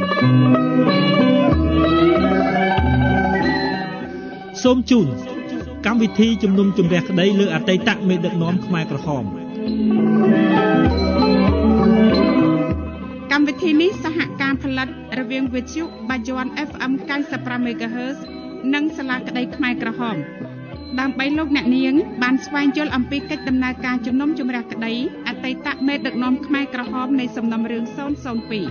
សូមជូនកម្មវិធីជំនុំជម្រះក្តីលើអតីតមេដឹកនាំខ្មែរក្រហមកម្មវិធីនេះសហការផលិតរវាងវិទ្យុបាយ័ន FM 95 MHz និងសាលាក្តីខ្មែរក្រហមដើម្បីលោកអ្នកនាងបានស្វែងយល់អំពីកិច្ចដំណើរការជំនុំជម្រះក្តីអតីតមេដឹកនាំខ្មែរក្រហមនៃសំណុំរឿង002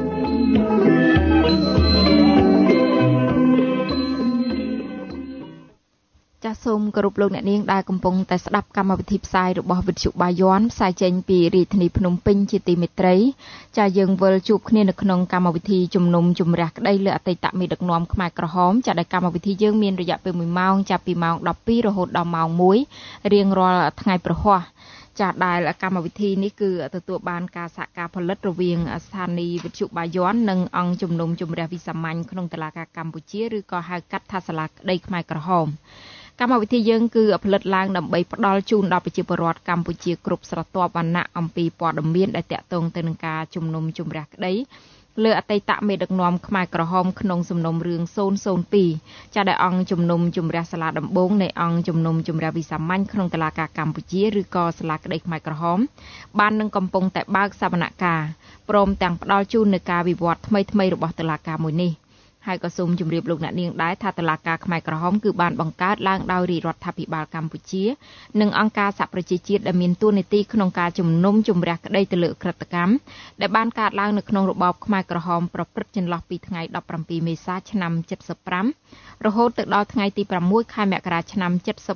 ចាសសូមគោរពលោកអ្នកនាងដែលកំពុងតែស្ដាប់កម្មវិធីផ្សាយរបស់វិទ្យុបាយ័នផ្សាយចេញពីរាជធានីភ្នំពេញជាទីមេត្រីចាសយើងវិលជួបគ្នានៅក្នុងកម្មវិធីជំនុំជម្រះក្តីលើអតីតមេដឹកនាំខ្មែរក្រហមចាសដែលកម្មវិធីយើងមានរយៈពេល1ម៉ោងចាប់ពីម៉ោង12រហូតដល់ម៉ោង1រៀងរាល់ថ្ងៃប្រហ័សចាដែលកម្មវិធីនេះគឺទទួលបានការសហការផលិតរវាងស្ថានីយ៍វិទ្យុបាយ័ននិងអង្គជំនុំជម្រះវិសាមញ្ញក្នុងតុលាការកម្ពុជាឬក៏ហៅកាត់ថាសាលាក្តីខ្មែរក្រហមកម្មវិធីយើងគឺផលិតឡើងដើម្បីផ្ដល់ជូនដល់ប្រជាពលរដ្ឋកម្ពុជាគ្រប់ស្រទាប់វណ្ណៈអំពីព័ត៌មានដែលតាក់ទងទៅនឹងការជំនុំជម្រះក្តីលើអតីតមេដឹកនាំខ្មែរក្រហមក្នុងសំណុំរឿង002ចាដែលអង្គជំនុំជម្រះសាលាដំបងនៃអង្គជំនុំជម្រះវិសាមញ្ញក្នុងតុលាការកម្ពុជាឬក៏សាលាក្តីខ្មែរក្រហមបាននឹងកំពុងតែបើកសវនកម្មព្រមទាំងផ្ដល់ជូននូវការវិវត្តថ្មីៗរបស់តុលាការមួយនេះហើយក៏សូមជម្រាបលោកអ្នកនាងដែរថាតុលាការខ្មែរក្រហមគឺបានបង្កើតឡើងដោយរាជរដ្ឋាភិបាលកម្ពុជានិងអង្គការសហប្រជាជាតិដែលមានតួនាទីក្នុងការជំនុំជម្រះក្តីទៅលើក្រិតកម្មដែលបានកើតឡើងនៅក្នុងរបបខ្មែរក្រហមប្រព្រឹត្តចន្លោះពីថ្ងៃ17មេសាឆ្នាំ75រហូតទៅដល់ថ្ងៃទី6ខែមករាឆ្នាំ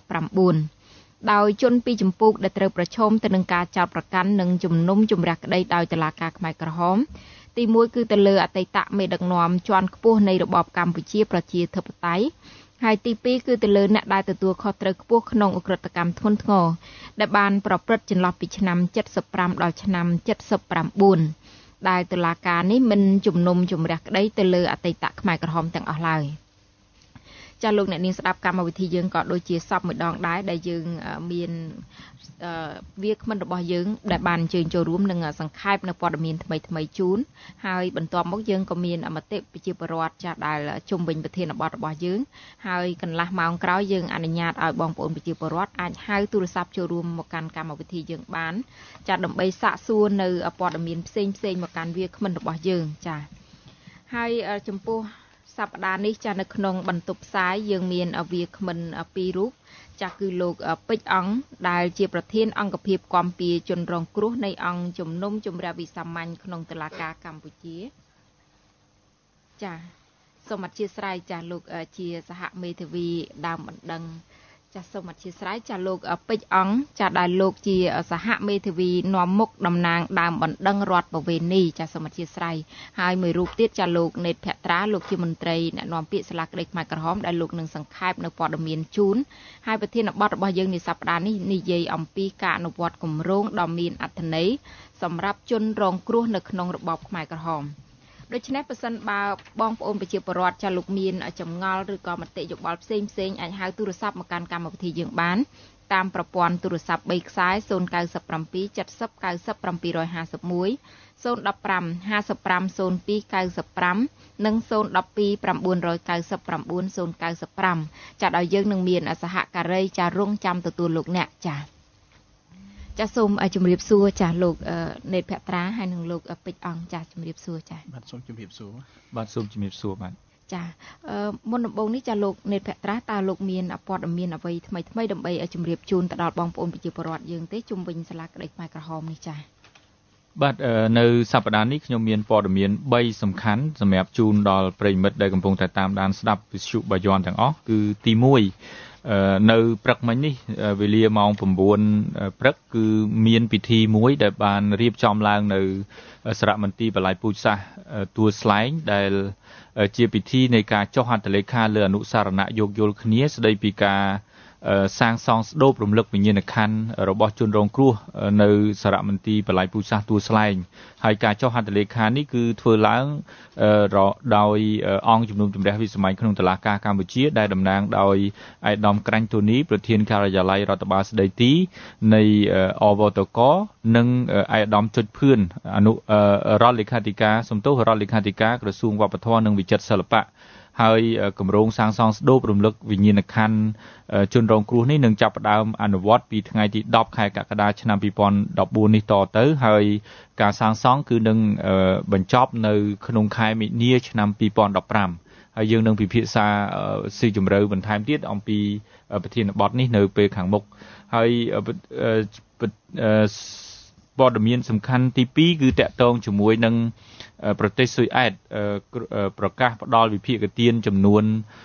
79ដោយជនពីចម្ពោះដែលត្រូវប្រឈមទៅនឹងការចោទប្រកាន់និងជំនុំជម្រះក្តីដោយតុលាការខ្មែរក្រហមទី1គឺទៅលើអតីតមេដឹកនាំជាន់ខ្ពស់នៃរបបកម្ពុជាប្រជាធិបតេយ្យហើយទី2គឺទៅលើអ្នកដែលទទួលខុសត្រូវខ្ពស់ក្នុងឧក្រិដ្ឋកម្មធ្ងន់ធ្ងរដែលបានប្រព្រឹត្តចន្លោះពីឆ្នាំ75ដល់ឆ្នាំ79ដែលតុលាការនេះមិនជំនុំជម្រះក្តីទៅលើអតីតខ្មែរក្រហមទាំងអស់ឡើយចាលោកអ្នកនាងស្ដាប់កម្មវិធីយើងក៏ដូចជាសពមួយដងដែរដែលយើងមានវាគ្មិនរបស់យើងដែលបានអញ្ជើញចូលរួមនឹងសង្ខេបនៅព័ត៌មានថ្មីជូនហើយបន្ទាប់មកយើងក៏មានមតិប្រជាពលរដ្ឋចាដែលជុំវិញប្រធានបទរបស់យើងហើយកន្លះម៉ោងក្រោយយើងអនុញ្ញាតឲ្យបងប្អូនប្រជាពលរដ្ឋអាចហៅទូរស័ព្ទចូលរួមមកកាន់កម្មវិធីយើងបានចាដើម្បីសាកសួរនៅព័ត៌មានផ្សេងមកកាន់វាគ្មិនរបស់យើងចាហើយចំពោះសប្តាហ៍នេះចានៅក្នុងបន្ទប់ផ្សាយយើងមានវាគ្មិន2រូបចាគឺលោកពេជ្រអង្គដែលជាប្រធានអង្គភិបគាំពារជនរងគ្រោះនៃអង្គជំនុំជម្រះវិសាមញ្ញក្នុងតុលាការកម្ពុជាចាសូមអធិស្ឋានចាលោកជាសហមេធាវីដើមបណ្ដឹងចាសូមអធិស្ឋានចាលោកពេជ្រអង្គចាដែលលោកជាសហមេធាវីនាំមុខតំណាងដើមបណ្ដឹងរដ្ឋបវេនីចាសូមអធិស្ឋានហើយមួយរូបទៀតចាលោកណេតភក្ត្រាលោកជាមន្ត្រីអ្នកនាំពាក្យសាលាក្តីខ្មែរក្រហមដែលលោកនឹងសង្ខេបនៅព័ត៌មានជូនហើយប្រធានបទរបស់យើងនាសប្តាហ៍នេះនិយាយអំពីការអនុវត្តគម្រោងដ៏មានអត្ថន័យសម្រាប់ជនរងគ្រោះនៅក្នុងរបបខ្មែរក្រហមដូច្នេះប្រសិនបើបងប្អូនប្រជាពលរដ្ឋចាលោកមានចម្ងល់ឬក៏មតិយោបល់ផ្សេងអាចហៅទូរស័ព្ទមកកាន់កម្មវិធីយើងបានតាមប្រព័ន្ធទូរស័ព្ទ3ខ្សែ097 70 90 751 015 55 02 95និង012 999 095ចាដល់យើងនឹងមានសហការីចារងចាំទទួលលោកអ្នកចាសូមជម្រាបសួរចាលោកណេតភក្ត្រាហើយនិងលោកពេជ្រអង្គចាជម្រាបសួរចាបាទសូមជម្រាបសួរបាទចាមុនដំបូងនេះចាលោកណេតភក្ត្រាតើលោកមានព័ត៌មានអ្វីថ្មីដើម្បីជម្រាបជូនទៅដល់បងប្អូនប្រជាពលរដ្ឋយើងទេជុំវិញសាលាក្តីខ្មែរក្រហមនេះចាបាទនៅសប្តាហ៍នេះខ្ញុំមានព័ត៌មាន3សំខាន់សម្រាប់ជូនដល់ប្រិយមិត្តដែលកំពុងតែតាមដានស្ដាប់វិទ្យុបាយ័នទាំងអស់គឺទី1នៅព្រឹកមិញនេះវេលាម៉ោង9ព្រឹកគឺមានពិធីមួយដែលបានរៀបចំឡើងនៅសារមន្ទីរបល្ល័យពូជសាសន៍ទួលស្លែងដែលជាពិធីនៃការចុះហត្ថលេខាលើអនុសារណៈយោគយល់គ្នាស្ដីពីការសាងសង់ស្ដូបរំលឹកវិញ្ញាណក្ខន្ធរបស់ជនរងគ្រោះនៅសារមន្ទីរបលាយពូជសាសន៍ទួលស្លែងហើយការចុះហត្ថលេខានេះគឺធ្វើឡើងដោយអង្គជំនុំជម្រះវិសាមញ្ញក្នុងតុលាការកម្ពុជាដែលតំណាងដោយឯកឧត្តមក្រាញ់តូនីប្រធានការិយាល័យរដ្ឋបាលស្ដីទីនៃអវតកនិងឯកឧត្តមចុចភឿនរដ្ឋលេខាធិការរដ្ឋលេខាធិការក្រសួងវប្បធម៌និងវិចិត្រសិល្បៈហើយគម្រោងសាងសង់ស្ដូបរំលឹកវិញ្ញាណក្ខន្ធជនរងគ្រោះនេះនឹងចាប់ផ្ដើមអនុវត្តពីថ្ងៃទី10ខែកក្កដាឆ្នាំ2014នេះតទៅហើយការសាងសង់គឺនឹងបញ្ចប់នៅក្នុងខែមិនិនាឆ្នាំ2015ហើយយើងនឹងពិភាក្សាស៊ីជម្រៅបន្ថែមទៀតអំពីប្រធានបទនេះនៅពេលខាងមុខហើយព័ត៌មានសំខាន់ទី2គឺតាក់ទងជាមួយនឹងប្រទេសស៊ុយអែតប្រកាសផ្ដល់វិភាគទានចំនួន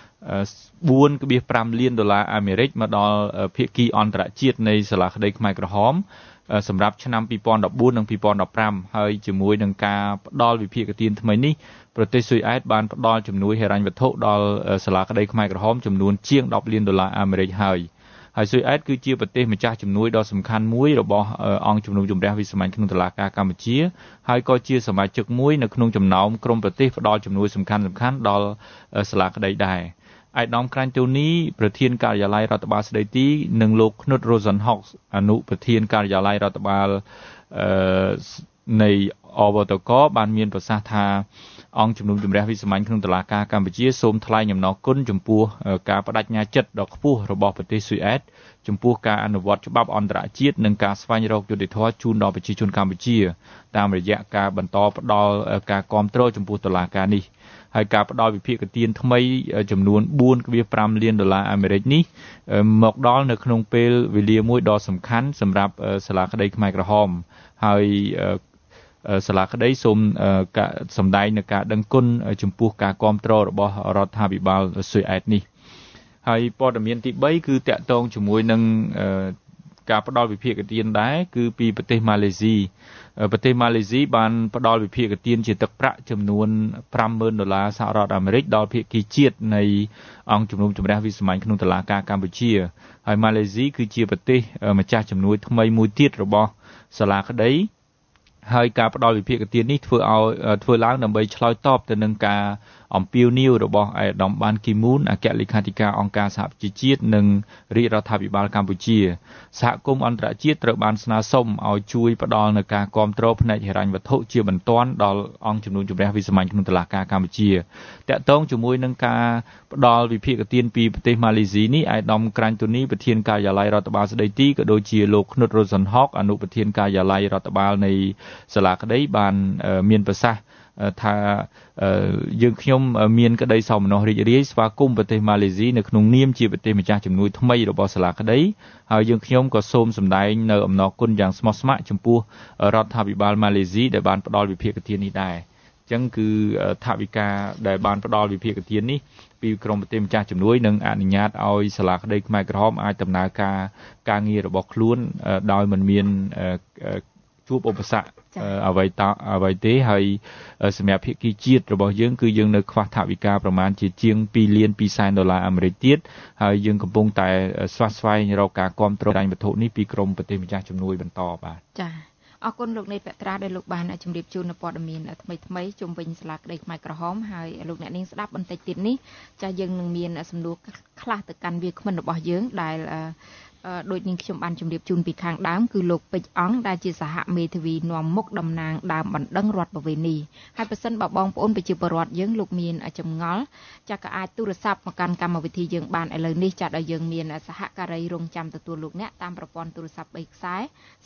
$4.5 លានអាមេរិកមកដល់ភាគីអន្តរជាតិនៃសាលាក្តីខ្មែរក្រហមសម្រាប់ឆ្នាំ2014និង2015ហើយជាមួយនឹងការផ្ដល់វិភាគទានថ្មីនេះប្រទេសស៊ុយអែតបានផ្ដល់ជំនួយហិរញ្ញវត្ថុដល់សាលាក្តីខ្មែរក្រហមចំនួនជាង$10 លានអាមេរិកហើយស៊ុយអែតគឺជាប្រទេសម្ចាស់ជំនួយដ៏សំខាន់មួយរបស់អង្គជំនុំជម្រះវិសាមញ្ញក្នុងតុលាការកម្ពុជាហើយក៏ជាសមាជិកមួយនៅក្នុងចំណោមក្រុមប្រទេសផ្ដល់ជំនួយសំខាន់ៗដល់សាលាក្តីដែរឯកឧត្តមក្រាញ់តូនីប្រធានការិយាល័យរដ្ឋបាលស្ដីទីនិងលោកឃ្នុត Rosenhock អនុប្រធានការិយាល័យរដ្ឋបាលនៃអវតកបានមានប្រសាសន៍ថាអង្គជំនុំជម្រះវិសាមញ្ញក្នុងតុលាការកម្ពុជាសូមថ្លែងអំណរគុណចំពោះការបដិញ្ញាចិត្តដ៏ខ្ពស់របស់ប្រទេសស៊ុយអែតចំពោះការអនុវត្តច្បាប់អន្តរជាតិនិងការស្វែងរកយុត្តិធម៌ជូនដល់ប្រជាជនកម្ពុជាតាមរយៈការបន្តផ្ដល់ការគាំទ្រចំពោះតុលាការនេះហើយការផ្ដល់វិភាគទានថ្មីចំនួន$4.5 លានអាមេរិកនេះមកដល់នៅក្នុងពេលវេលាមួយដ៏សំខាន់សម្រាប់សាលាក្តីខ្មែរក្រហមហើយសាលាក្តីសូមសម្ដែងនូវការដឹងគុណចំពោះការគាំទ្ររបស់រដ្ឋាភិបាលស៊ុយអែតនេះហើយព័ត៌មានទី3គឺតាក់ទងជាមួយនឹងការផ្ដល់វិភាគទានដែរគឺពីប្រទេសម៉ាឡេស៊ីបានផ្ដល់វិភាគទានជាទឹកប្រាក់ចំនួន$50,000សហរដ្ឋអាមេរិកដល់ភាគីជាតិនៃអង្គជំនុំជម្រះវិសាមញ្ញក្នុងតុលាការកម្ពុជាហើយម៉ាឡេស៊ីគឺជាប្រទេសម្ចាស់ជំនួយថ្មីមួយទៀតរបស់សាលាក្តីហើយការផ្ដល់វិភាគទាននេះធ្វើឡើងដើម្បីឆ្លើយតបទៅនឹងការអំពាវនាវរបស់ឯកឧត្តមបានគីមូនអគ្គលេខាធិការអង្គការសហប្រជាជាតិនិងរាជរដ្ឋាភិបាលកម្ពុជាសហគមន៍អន្តរជាតិត្រូវបានស្នើសុំឲ្យជួយផ្ដល់នូវការគាំទ្រផ្នែកហិរញ្ញវត្ថុជាបន្ទាន់ដល់អង្គជំនុំជម្រះវិសាមញ្ញក្នុងតុលាការកម្ពុជាតាក់ទងជាមួយនឹងការផ្ដល់វិភាគទានពីប្រទេសម៉ាឡេស៊ីនេះឯកឧត្តមក្រាញ់តូនីប្រធានការិយាល័យរដ្ឋបាលស្ដីទីក៏ដូចជាលោកឃ្នុត Rosenhock អនុប្រធានការិយាល័យរដ្ឋបាលនៃសាលាក្តីបានមានប្រសាសន៍ថាយើងខ្ញុំមានក្តីសោមនស្សរីករាយស្វាគមន៍ប្រទេសម៉ាឡេស៊ីនៅក្នុងនាមជាប្រទេសម្ចាស់ជំនួយថ្មីរបស់សាលាក្តីហើយយើងខ្ញុំក៏សូមសម្ដែងនៅអំណរគុណយ៉ាងស្មោះស្ម័គ្រចំពោះរដ្ឋាភិបាលម៉ាឡេស៊ីដែលបានផ្ដល់វិភាគទាននេះដែរអញ្ចឹងគឺថវិកាដែលបានផ្ដល់វិភាគទាននេះពីក្រមប្រទេសម្ចាស់ជំនួយនឹងអនុញ្ញាតឲ្យសាលាក្តីខ្មែរក្រហមអាចដំណើរការងាររបស់ខ្លួនដោយមិនមានជួបឧបសគ្គអ្វីទេហើយសម្រាប់ភាគីជាតិរបស់យើងគឺយើងនៅខ្វះថវិកាប្រមាណជាង$2.2 លានអាមេរិកទៀតហើយយើងកំពុងតែស្វែងរកការគាំទ្រហិរញ្ញវត្ថុនេះពីក្រមប្រទេសម្ចាស់ជំនួយបន្តបាទចា៎អរគុណលោកនេត ពត្រាដែលលោកបានជម្រាបជូននៅព័ត៌មានថ្មីជុំវិញសាលាក្តីខ្មែរក្រហមហើយលោកអ្នកនាងស្ដាប់បន្តិចទៀតនេះចា៎យើងនឹងមានសំណួរខ្លះទៅកាន់វាគ្មិនរបស់យើងដែលដោយនាងខ្ញុំបានជម្រាបជូនពីខាងដើមគឺលោកពេជ្រអង្គដែលជាសហមេធាវីនាំមុខតំណាងដើមបណ្ដឹងរដ្ឋបវេនីហើយប្រសិនបើបងប្អូនប្រជាពលរដ្ឋយើងលោកមានចម្ងល់ចាក៏អាចទូរស័ព្ទមកកាន់កម្មវិធីយើងបានឥឡូវនេះចាដោយយើងមានសហការីរងចាំទទួលលោកអ្នកតាមប្រព័ន្ធទូរស័ព្ទ3ខ្សែ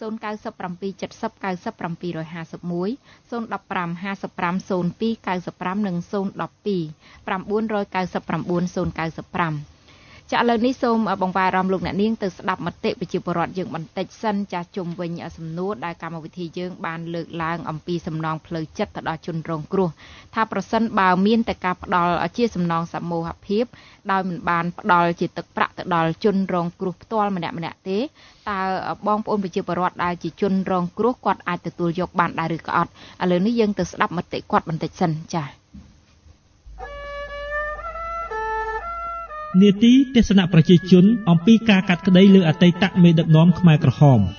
097 70 90 751 015 55 02 95និង012 999 095ចាឥឡូវនេះសូមបង្វែរអារម្មណ៍លោកអ្នកនាងទៅស្ដាប់មតិប្រជាពលរដ្ឋយើងបន្តិចសិនចាជុំវិញសំណួរដែលកម្មវិធីយើងបានលើកឡើងអំពីសំណងផ្លូវចិត្តទៅដល់ជនរងគ្រោះថាប្រសិនបើមានតែការផ្ដល់ជាសំណងសមូហភាពដោយមិនបានផ្ដល់ជាទឹកប្រាក់ទៅដល់ជនរងគ្រោះផ្ទាល់ម្នាក់ទេតើបងប្អូនប្រជាពលរដ្ឋដែលជាជនរងគ្រោះគាត់អាចទទួលយកបានដែរឬក៏អត់ឥឡូវនេះយើងទៅស្ដាប់មតិគាត់បន្តិចសិនចានាទីទេសនៈប្រជាជនអំពីការកាត់ក្តីលើអតីតមេដឹកនាំខ្មែរក្រហម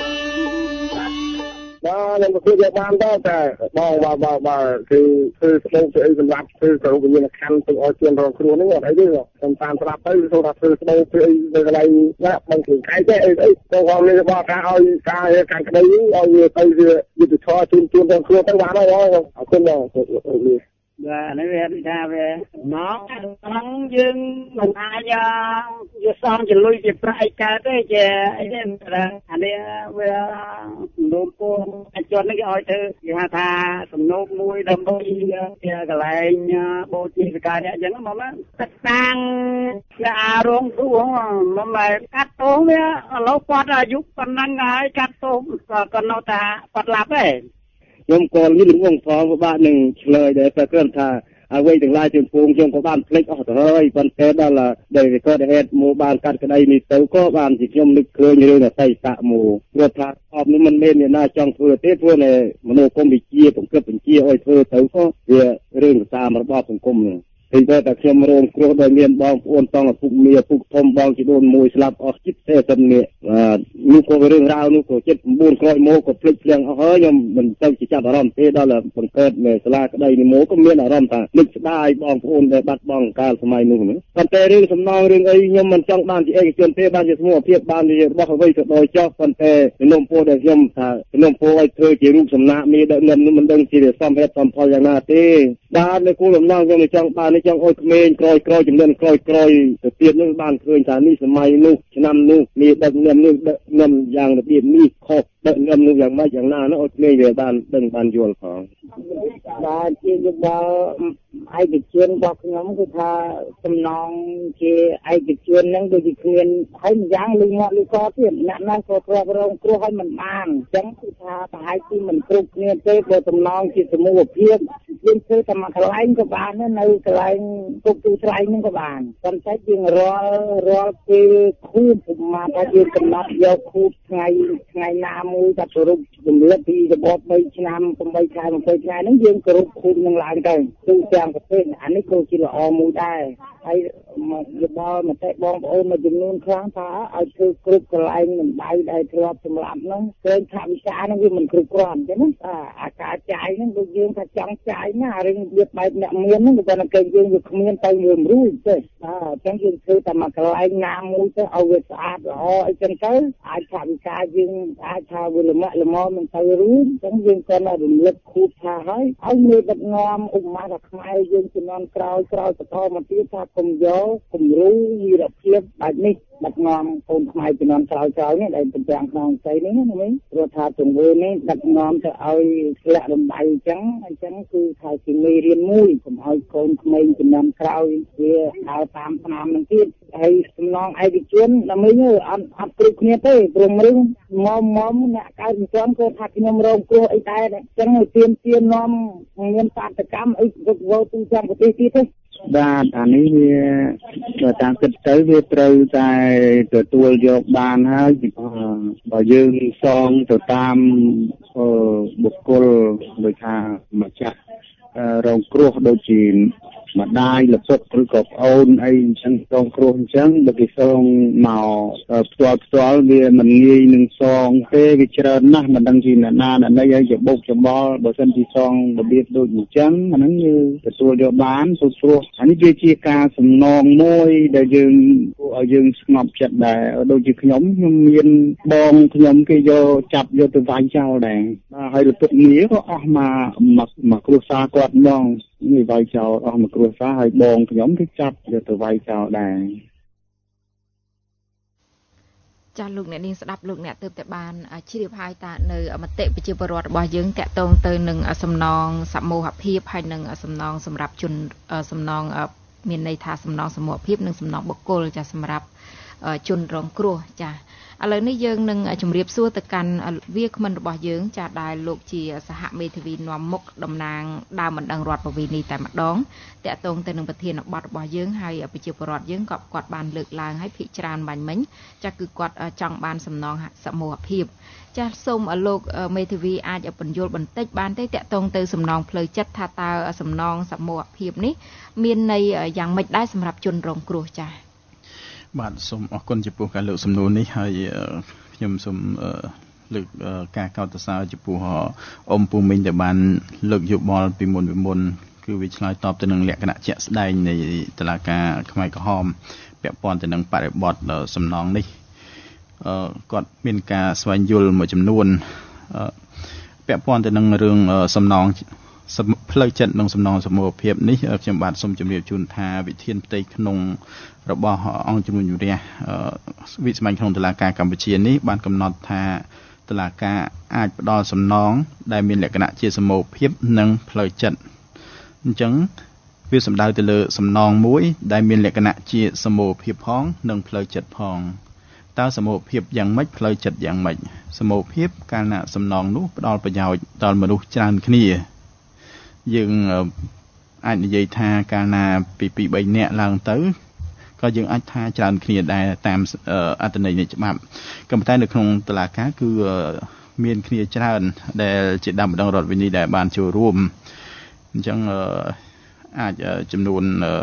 ខ្ញុំក៏យកបានដែរតែបងគឺស្បូវទៅអីសម្រាប់ធ្វើក្រុមវិញ្ញាណខណ្ឌទៅឲ្យជនរងគ្រោះហ្នឹងអត់អីទេខ្ញុំតាមស្រាប់ទៅសូមថាធ្វើស្បូវធ្វើអីនៅកន្លែងណាបងខ្លួនខៃទេអីទៅគាត់មានបោះការឲ្យការកាត់ក្តីឲ្យវាទៅវាយុទ្ធធរជូនជនរងគ្រោះទៅបានហើយអរគុណបងបាទនេះវាថាវាមកហ្នឹងយើងមិនអាចយកសំចលុយជាប្រាក់កើតទេជាអីទេអានេះវាសំណូមពរអាចជន់នេះគេឲ្យទៅគេហៅថាសំណូមមួយដើម្បីជាកន្លែងបូជាសក្ការៈអញ្ចឹងមកទឹកតាំងជាអារងព្រោះមកកាត់ទោសវាឥឡូវគាត់អាយុប៉ុណ្ណឹងហើយកាត់ទោសក៏នៅតែគាត់ឡាប់ទេខ្ញុំក៏មានលំងផងក៏បាននឹងឆ្លើយដែរតែគាត់ថាអ្វីទាំងឡាយទាំងពួងខ្ញុំក៏បានភ្លេចអស់ទៅហើយប៉ុន្តែដល់ដែលវាកើតហេតុមកបានកាត់ក្តីនេះទៅក៏បានជាខ្ញុំនឹកឃើញរឿងអតីតមកព្រោះថាអបនេះមិនមែនអ្នកណាចង់ធ្វើទេព្រោះតែមនោគមវិជ្ជាបង្កើតបញ្ជាឲ្យធ្វើទៅក៏វារឿងតាមរបបសង្គមហ្នឹងពីព្រោះតែខ្ញុំរងគ្រោះដោយមានបងប្អូនតង់ឪពុកមីឪពុកធំបងជីដូនមួយស្លាប់អស់ជិត40នាក់នោះក៏រឿងរ៉ាវនោះក៏79ក្រោយមកក៏ភ្លេចភ្លាំងអស់ហើយខ្ញុំមិនទៅចាប់អារម្មណ៍ទេដល់បង្កើតនៅសាលាក្តីនេះមកក៏មានអារម្មណ៍ថានឹកស្ដាយបងប្អូនដែលបាត់បង់កាលសម័យនោះប៉ុន្តែរឿងសំណងរឿងអីខ្ញុំមិនចង់បានជាឯកជនទេបានជាស្មោះភាពបានជារបស់អ្វីក៏ដោយចោះប៉ុន្តែសំណុំពោដែលខ្ញុំថាសំណុំពោឲ្យធ្វើជារូបសំណាកមានដឹកនាំនោះមិនដឹងជាសមហេតុសមផលយ៉ាងណាទេបាទនៅគោលបំណងខ្ញុំចង់បានចង់ឲ្យក្មេងក្រោយចំនួនក្រោយទៅទៀតនឹងបានឃើញថានេះសម័យនោះឆ្នាំនោះមានដឹកនាំនេះដឹកនាំយ៉ាងរបៀបនេះខុសដឹកនាំនោះយ៉ាងម៉េចយ៉ាងណានោះឲ្យក្មេងវាបានដឹងបានយល់ផងបាទជាយោបល់ឯកជនរបស់ខ្ញុំគឺថាសំណងជាឯកជនហ្នឹងដូចជាគ្មានហើយម្យ៉ាងលឺមាត់លឺកទៀតអ្នកណាក៏ធ្លាប់រងគ្រោះហើយមិនបានអញ្ចឹងគឺថាប្រហែលជាមិនគ្រប់គ្នាទេបើសំណងជាសមូហភាពយើងធ្វើតែមួយកន្លែងក៏បាននៅកន្លែងគុកទូស្រ័យហ្នឹងក៏បានប៉ុន្តែយើងរាល់ពេលខួបប្រហែលថាយើងកំណត់យកខួបថ្ងៃណាមួយតែគោរពជំនឿពីរបប3ឆ្នាំ8ខែ20ថ្ងៃហ្នឹងយើងគោរពខួបនឹងឡើងទៅទូទាំងប្រទេសអានេះក៏ជាល្អមួយដែរហើយមកយោបល់មតិបងប្អូនមួយចំនួនខ្លះថាឲ្យធ្វើគ្រប់កន្លែងមិនដៃដែលធ្លាប់សម្លាប់ហ្នឹងឃើញថាវិការហ្នឹងវាមិនគ្រប់គ្រាន់អញ្ចឹងណាអាការចាយហ្នឹងដូចយើងថាចង់ចាយណារឿងវាបែបអ្នកមានហ្នឹងក៏តែគេយើងវាគ្មានទៅវាមិនរួចទេអញ្ចឹងយើងធ្វើតែមួយកន្លែងណាមួយទៅឲ្យវាស្អាតល្អអីចឹងទៅអាចថាវិការយើងអាចថាវាល្មមមិនទៅរួចអញ្ចឹងយើងក៏រំលឹកខូបថាហើយមានដឹកនាំឧបមាថាខ្មែរយើងជំនាន់ក្រោយបន្តមកទៀតថាគុំយកគំរូវីរភាពបែបនេះដឹកនាំកូនខ្មែរជំនាន់ក្រោយនេះដែលប្រចាំក្នុងស្អីនេះណាមីព្រោះថាទង្វើនេះដឹកនាំទៅឲ្យធ្លាក់រំដៅអញ្ចឹងគឺថាជាមេរៀនមួយកុំឲ្យកូនក្មេងជំនាន់ក្រោយវាដើរតាមឆ្នាំនឹងទៀតហើយសំណងឯកជនដើម្បីអត់គ្រប់គ្នាទេព្រមរឿងមកអ្នកកើតមិនទាន់ក៏ថាខ្ញុំរងគ្រោះអីដែរអញ្ចឹងទាមនាំមានបាតកម្មអីវឹកវរទូទាំងប្រទេសទៀតទេបាទអានេះវាតាមគិតទៅវាត្រូវតែទទួលយកបានហើយបើយើងសងទៅតាមបុគ្គលដូចថាម្ចាស់រងគ្រោះដូចជាម្ដាយលពុកឬក៏ប្អូនអីអញ្ចឹងរងគ្រោះអញ្ចឹងបើគេសងមកផ្ទាល់វាមិនងាយនឹងសងទេវាច្រើនណាស់មិនដឹងជាអ្នកណាណីហើយជាបុកច្បល់បើសិនជាសងរបៀបដូចអញ្ចឹងអាហ្នឹងយើងទទួលយកបានព្រោះអានេះវាជាការសំណងមួយដែលយើងឲ្យយើងស្ងប់ចិត្តដែរដូចជាខ្ញុំមានបងខ្ញុំគេយកចាប់យកទៅវាយចោលដែរហើយលពុកងារក៏អស់មកគ្រួសារគាត់ហ្មងនេះវាយចោលអស់មកគ្រួសារហើយបងខ្ញុំគេចាប់យកទៅវាយចោលដែរចាស់លោកអ្នកនាងស្ដាប់លោកអ្នកទើបតែបានជ្រាបហើយតានៅមតិប្រជាពលរដ្ឋរបស់យើងតាក់ទងទៅនឹងសំណងសមូហភាពហើយនឹងសំណងសម្រាប់ជនសំណងមានន័យថាសំណងសមូហភាពនិងសំណងបុគ្គលចាស់សម្រាប់ជនរងគ្រោះចាស់ឥឡូវនេះយើងនឹងជម្រាបសួរទៅកាន់វាគ្មិនរបស់យើងចាស់ដែលលោកជាសហមេធាវីនាំមុខតំណាងដើមបណ្ដឹងរដ្ឋប្រវេណីតែម្ដងតាក់ទងទៅនឹងប្រធានបទរបស់យើងហើយប្រជាពលរដ្ឋយើងក៏គាត់បានលើកឡើងហើយភាគច្រើនបាញ់មិញចាស់គឺគាត់ចង់បានសំណងសមូហភាពចាស់សូមលោកមេធាវីអាចបញ្យល់បន្តិចបានទេតាក់ទងទៅសំណងផ្លូវចិត្តថាតើសំណងសមូហភាពនេះមានន័យយ៉ាងម៉េចដែរសម្រាប់ជនរងគ្រោះចាស់បាទសូមអរគុណចំពោះការលើកសំណួរនេះហើយខ្ញុំសូមលើកការកោតសរចំពោះអ៊ំពូមីងដែលបានលើកយោបល់ពីមុនគឺវាឆ្លើយតបទៅនឹងលក្ខណៈជាក់ស្ដែងនៃតុលាការខ្មែរក្រហមពាក់ព័ន្ធទៅនឹងបរិបទសំណងនេះគាត់មានការស្វែងយល់មួយចំនួនពាក់ព័ន្ធទៅនឹងរឿងសំណងផ្លូវចិត្តនិងសំណងសមូហភាពនេះខ្ញុំបាទសូមជម្រាបជូនថាវិធានផ្ទៃក្នុងរបស់អង្គជំនុំជម្រះវិស្វកម្មក្នុងតុលាការកម្ពុជានេះបានកំណត់ថាតុលាការអាចផ្ដល់សំណងដែលមានលក្ខណៈជាសមូហភាពនិងផ្លូវចិត្តអញ្ចឹងវាសំដៅទៅលើសំណងមួយដែលមានលក្ខណៈជាសមូហភាពផងនិងផ្លូវចិត្តផងតើសមូហភាពយ៉ាងម៉េចផ្លូវចិត្តយ៉ាងម៉េចសមូហភាពកាលណាសំណងនោះផ្ដល់ប្រយោជន៍ដល់មនុស្សច្រើនគ្នាយើងអាចនិយាយថាកាលណាពី2-3នាក់ឡើងទៅក៏យើងអាចថាច្រើនគ្នាដែរតាមអត្ថន័យនៃច្បាប់ក៏ប៉ុន្តែនៅក្នុងតុលាការគឺមានគ្នាច្រើនដែលជាដើមម្ដងរដ្ឋវិន័យដែលបានចូលរួមអញ្ចឹងអាចចំនួន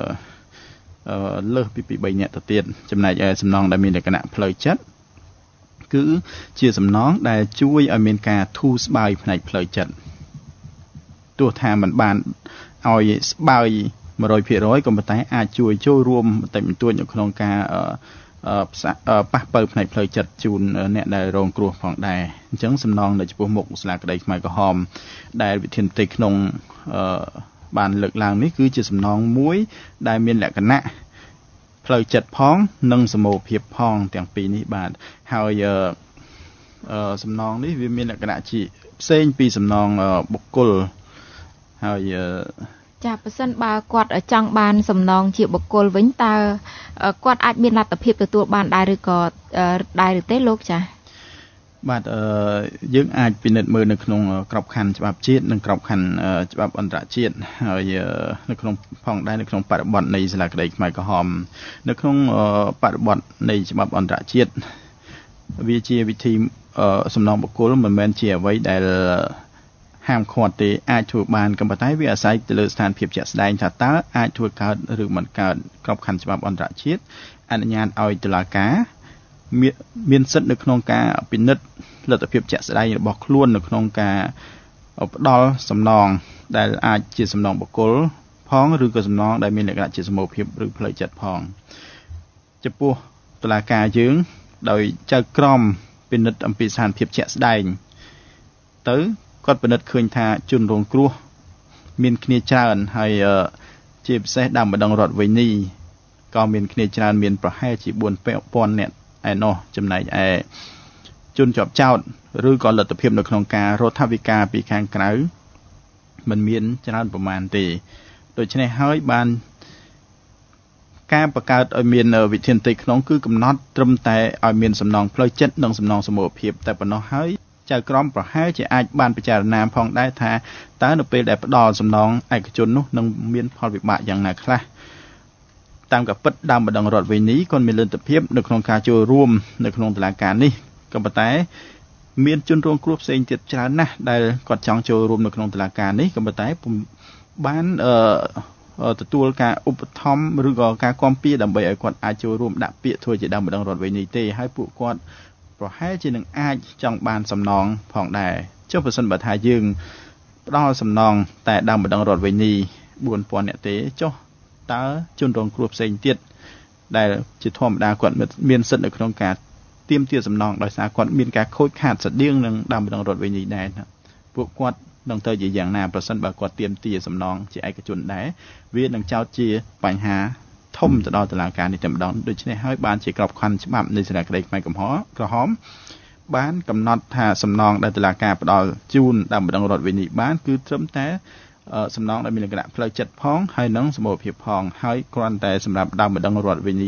លើសពី2-3នាក់ទៅទៀតចំណែកឯសំណងដែលមានលក្ខណៈផ្លូវចិត្តគឺជាសំណងដែលជួយឲ្យមានការធូរស្បើយផ្នែកផ្លូវចិត្តទោះថាมันបានឲ្យស្បើយ 100% ក៏ប៉ុន្តែអាចជួយចូលរួមបន្តិចបន្តួចនៅក្នុងការប៉ះប៉ូវផ្នែកផ្លូវចិត្តជូនអ្នកដែលរងគ្រោះផងដែរអញ្ចឹងសំណងនៅចំពោះមុខសាលាក្តីខ្មែរក្រហមដែលវិធានផ្ទៃក្នុងបានលើកឡើងនេះគឺជាសំណងមួយដែលមានលក្ខណៈផ្លូវចិត្តផងនិងសមូហភាពផងទាំងពីរនេះបាទហើយសំណងនេះវាមានលក្ខណៈជាផ្សេងពីសំណងបុគ្គលហើយចាប្រសិនបើគាត់ចង់បានសំណងជាបុគ្គលវិញតើគាត់អាចមានលទ្ធភាពទទួលបានដែរឬក៏ដែរឬទេលោកចាបាទយើងអាចពិនិត្យមើលនៅក្នុងក្របខ័ណ្ឌច្បាប់ជាតិនិងក្របខ័ណ្ឌច្បាប់អន្តរជាតិហើយនៅក្នុងផងដែរនៅក្នុងបរិបទនៃសាលាក្តីខ្មែរក្រហមនៅក្នុងបរិបទនៃច្បាប់អន្តរជាតិវាជាវិធីសំណងបុគ្គលមិនមែនជាអ្វីដែលហាមឃាត់ទេអាចធ្វើបានក៏ប៉ុន្តែវាអាស្រ័យទៅលើស្ថានភាពជាក់ស្ដែងថាតើអាចធ្វើកើតឬមិនកើតក្របខ័ណ្ឌច្បាប់អន្តរជាតិអនុញ្ញាតឲ្យតុលាការមានសិទ្ធិនៅក្នុងការពិនិត្យលទ្ធភាពជាក់ស្ដែងរបស់ខ្លួននៅក្នុងការផ្ដល់សំណងដែលអាចជាសំណងបុគ្គលផងឬក៏សំណងដែលមានលក្ខណៈជាសមូហភាពឬផ្លូវចិត្តផងចំពោះតុលាការយើងដោយចៅក្រមពិនិត្យអំពីស្ថានភាពជាក់ស្ដែងទៅគាត់ពិនិត្យឃើញថាជនរងគ្រោះមានគ្នាច្រើនហើយជាពិសេសដើមម្ដងរដ្ឋវិន័យក៏មានគ្នាច្រើនមានប្រហែលជា 4,000 នាក់ឯណោះចំណែកឯជនជាប់ចោទឬក៏លទ្ធភាពនៅក្នុងការរកថវិកាពីខាងក្រៅមិនមានច្រើនប្រមាណទេដូច្នេះហើយបានការបង្កើតឲ្យមានវិធានផ្ទៃក្នុងគឺកំណត់ត្រឹមតែឲ្យមានសំណងផ្លូវចិត្តនិងសំណងសមូហភាពតែប៉ុណ្ណោះហើយចៅក្រមប្រហែលជាអាចបានពិចារណាផងដែរថាតើនៅពេលដែលផ្ដល់សំណងឯកជននោះនឹងមានផលវិបាកយ៉ាងណាខ្លះតាមការពិតដើមម្ដងរដ្ឋវិន័យក៏មានលទ្ធភាពនៅក្នុងការចូលរួមនៅក្នុងតុលាការនេះក៏ប៉ុន្តែមានជនរងគ្រោះផ្សេងទៀតច្រើនណាស់ដែលគាត់ចង់ចូលរួមនៅក្នុងតុលាការនេះក៏ប៉ុន្តែបានទទួលការឧបត្ថម្ភឬក៏ការគាំពៀដើម្បីឲ្យគាត់អាចចូលរួមដាក់ពាក្យធ្វើជាដើមម្ដងរដ្ឋវិន័យទេហើយពួកគាត់ប្រហែលជានឹងអាចចង់បានសំណងផងដែរចុះបើសិនបើថាយើងផ្ដល់សំណងតែដើមម្ដងរដ្ឋវិន័យ 4,000 នាក់ទេចុះតើជនរងគ្រោះផ្សេងទៀតដែលជាធម្មតាគាត់មានសិទ្ធិនៅក្នុងការទាមទារសំណងដោយសារគាត់មានការខូចខាតស្តៀងនឹងដើមម្ដងរដ្ឋវិន័យដែរពួកគាត់នឹងទៅជាយ៉ាងណាប្រសិនបើគាត់ទាមទារសំណងជាឯកជនដែរវានឹងចោទជាបញ្ហាធំទៅដល់តុលាការនេះតែម្ដងដូច្នេះហើយបានជាក្របខ័ណ្ឌច្បាប់នៃសាលាក្តីខ្មែរក្រហមបានកំណត់ថាសំណងដែលតុលាការផ្ដល់ជូនដើមម្ដងរដ្ឋវិន័យបានគឺត្រឹមតែសំណងដែលមានលក្ខណៈផ្លូវចិត្តផងហើយនិងសមូហភាពផងហើយគ្រាន់តែសម្រាប់ដើមម្ដងរដ្ឋវិន័យ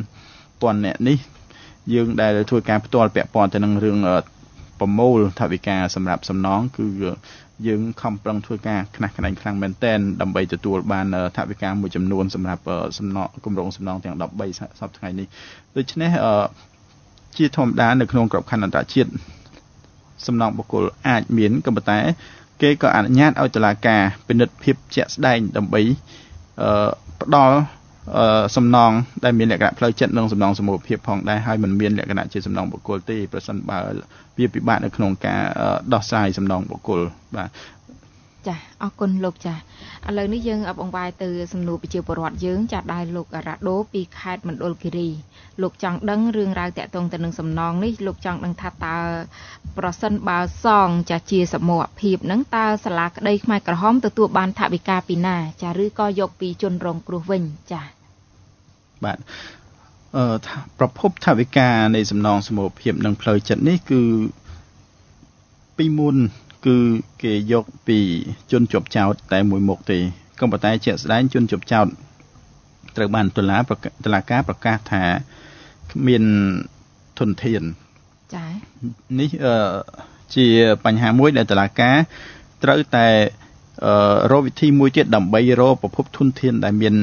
4,000 នាក់នេះយើងដែលធ្វើការផ្ទាល់ពាក់ព័ន្ធទៅនឹងរឿងប្រមូលថវិកាសម្រាប់សំណងគឺយើងខំប្រឹងធ្វើការខ្នះខ្នែងខ្លាំងមែនទែនដើម្បីទទួលបានថវិកាមួយចំនួនសម្រាប់សំណងគម្រោងសំណងទាំង13សប្តាហ៍ថ្ងៃនេះដូច្នេះជាធម្មតានៅក្នុងក្របខ័ណ្ឌអន្តរជាតិសំណងបុគ្គលអាចមានក៏ប៉ុន្តែគេក៏អនុញ្ញាតឲ្យតុលាការពិនិត្យភាពជាក់ស្ដែងដើម្បីផ្ដល់សំណងដែលមានលក្ខណៈផ្លូវចិត្តនិងសំណងសមូហភាពផងដែរហើយមិនមានលក្ខណៈជាសំណងបុគ្គលទេប្រសិនបើវាពិបាកនៅក្នុងការដោះស្រាយសំណងបុគ្គលបាទចាអរគុណលោកចាឥឡូវនេះយើងអបអង្វាយទៅសំណួរប្រជាពលរដ្ឋយើងចាដែរលោករ៉ាដូពីខេត្តមណ្ឌលគិរីលោកចង់ដឹងរឿងរ៉ាវតាក់ទងទៅនឹងសំណងនេះលោកចង់ដឹងថាតើប្រសិនបើសងចាជាសមូហភាពនឹងតើសាលាក្តីខ្មែរក្រហមទទួលបានថវិកាពីណាចាឬក៏យកពីជនរងគ្រោះវិញចាបាទប្រភពថវិកានៃសំណងសមូហភាពនិងផ្លូវចិត្តនេះគឺពីមុនគឺគេយកពីជនជាប់ចោទតែមួយមុខទេក៏ប៉ុន្តែជាក់ស្ដែងជនជាប់ចោទត្រូវបានតុលាការប្រកាសថាគ្មានធនធានចា៎នេះជាបញ្ហាមួយដែលតុលាការត្រូវតែរកវិធីមួយទៀតដើម្បីរកប្រភពធនធានដែលមាន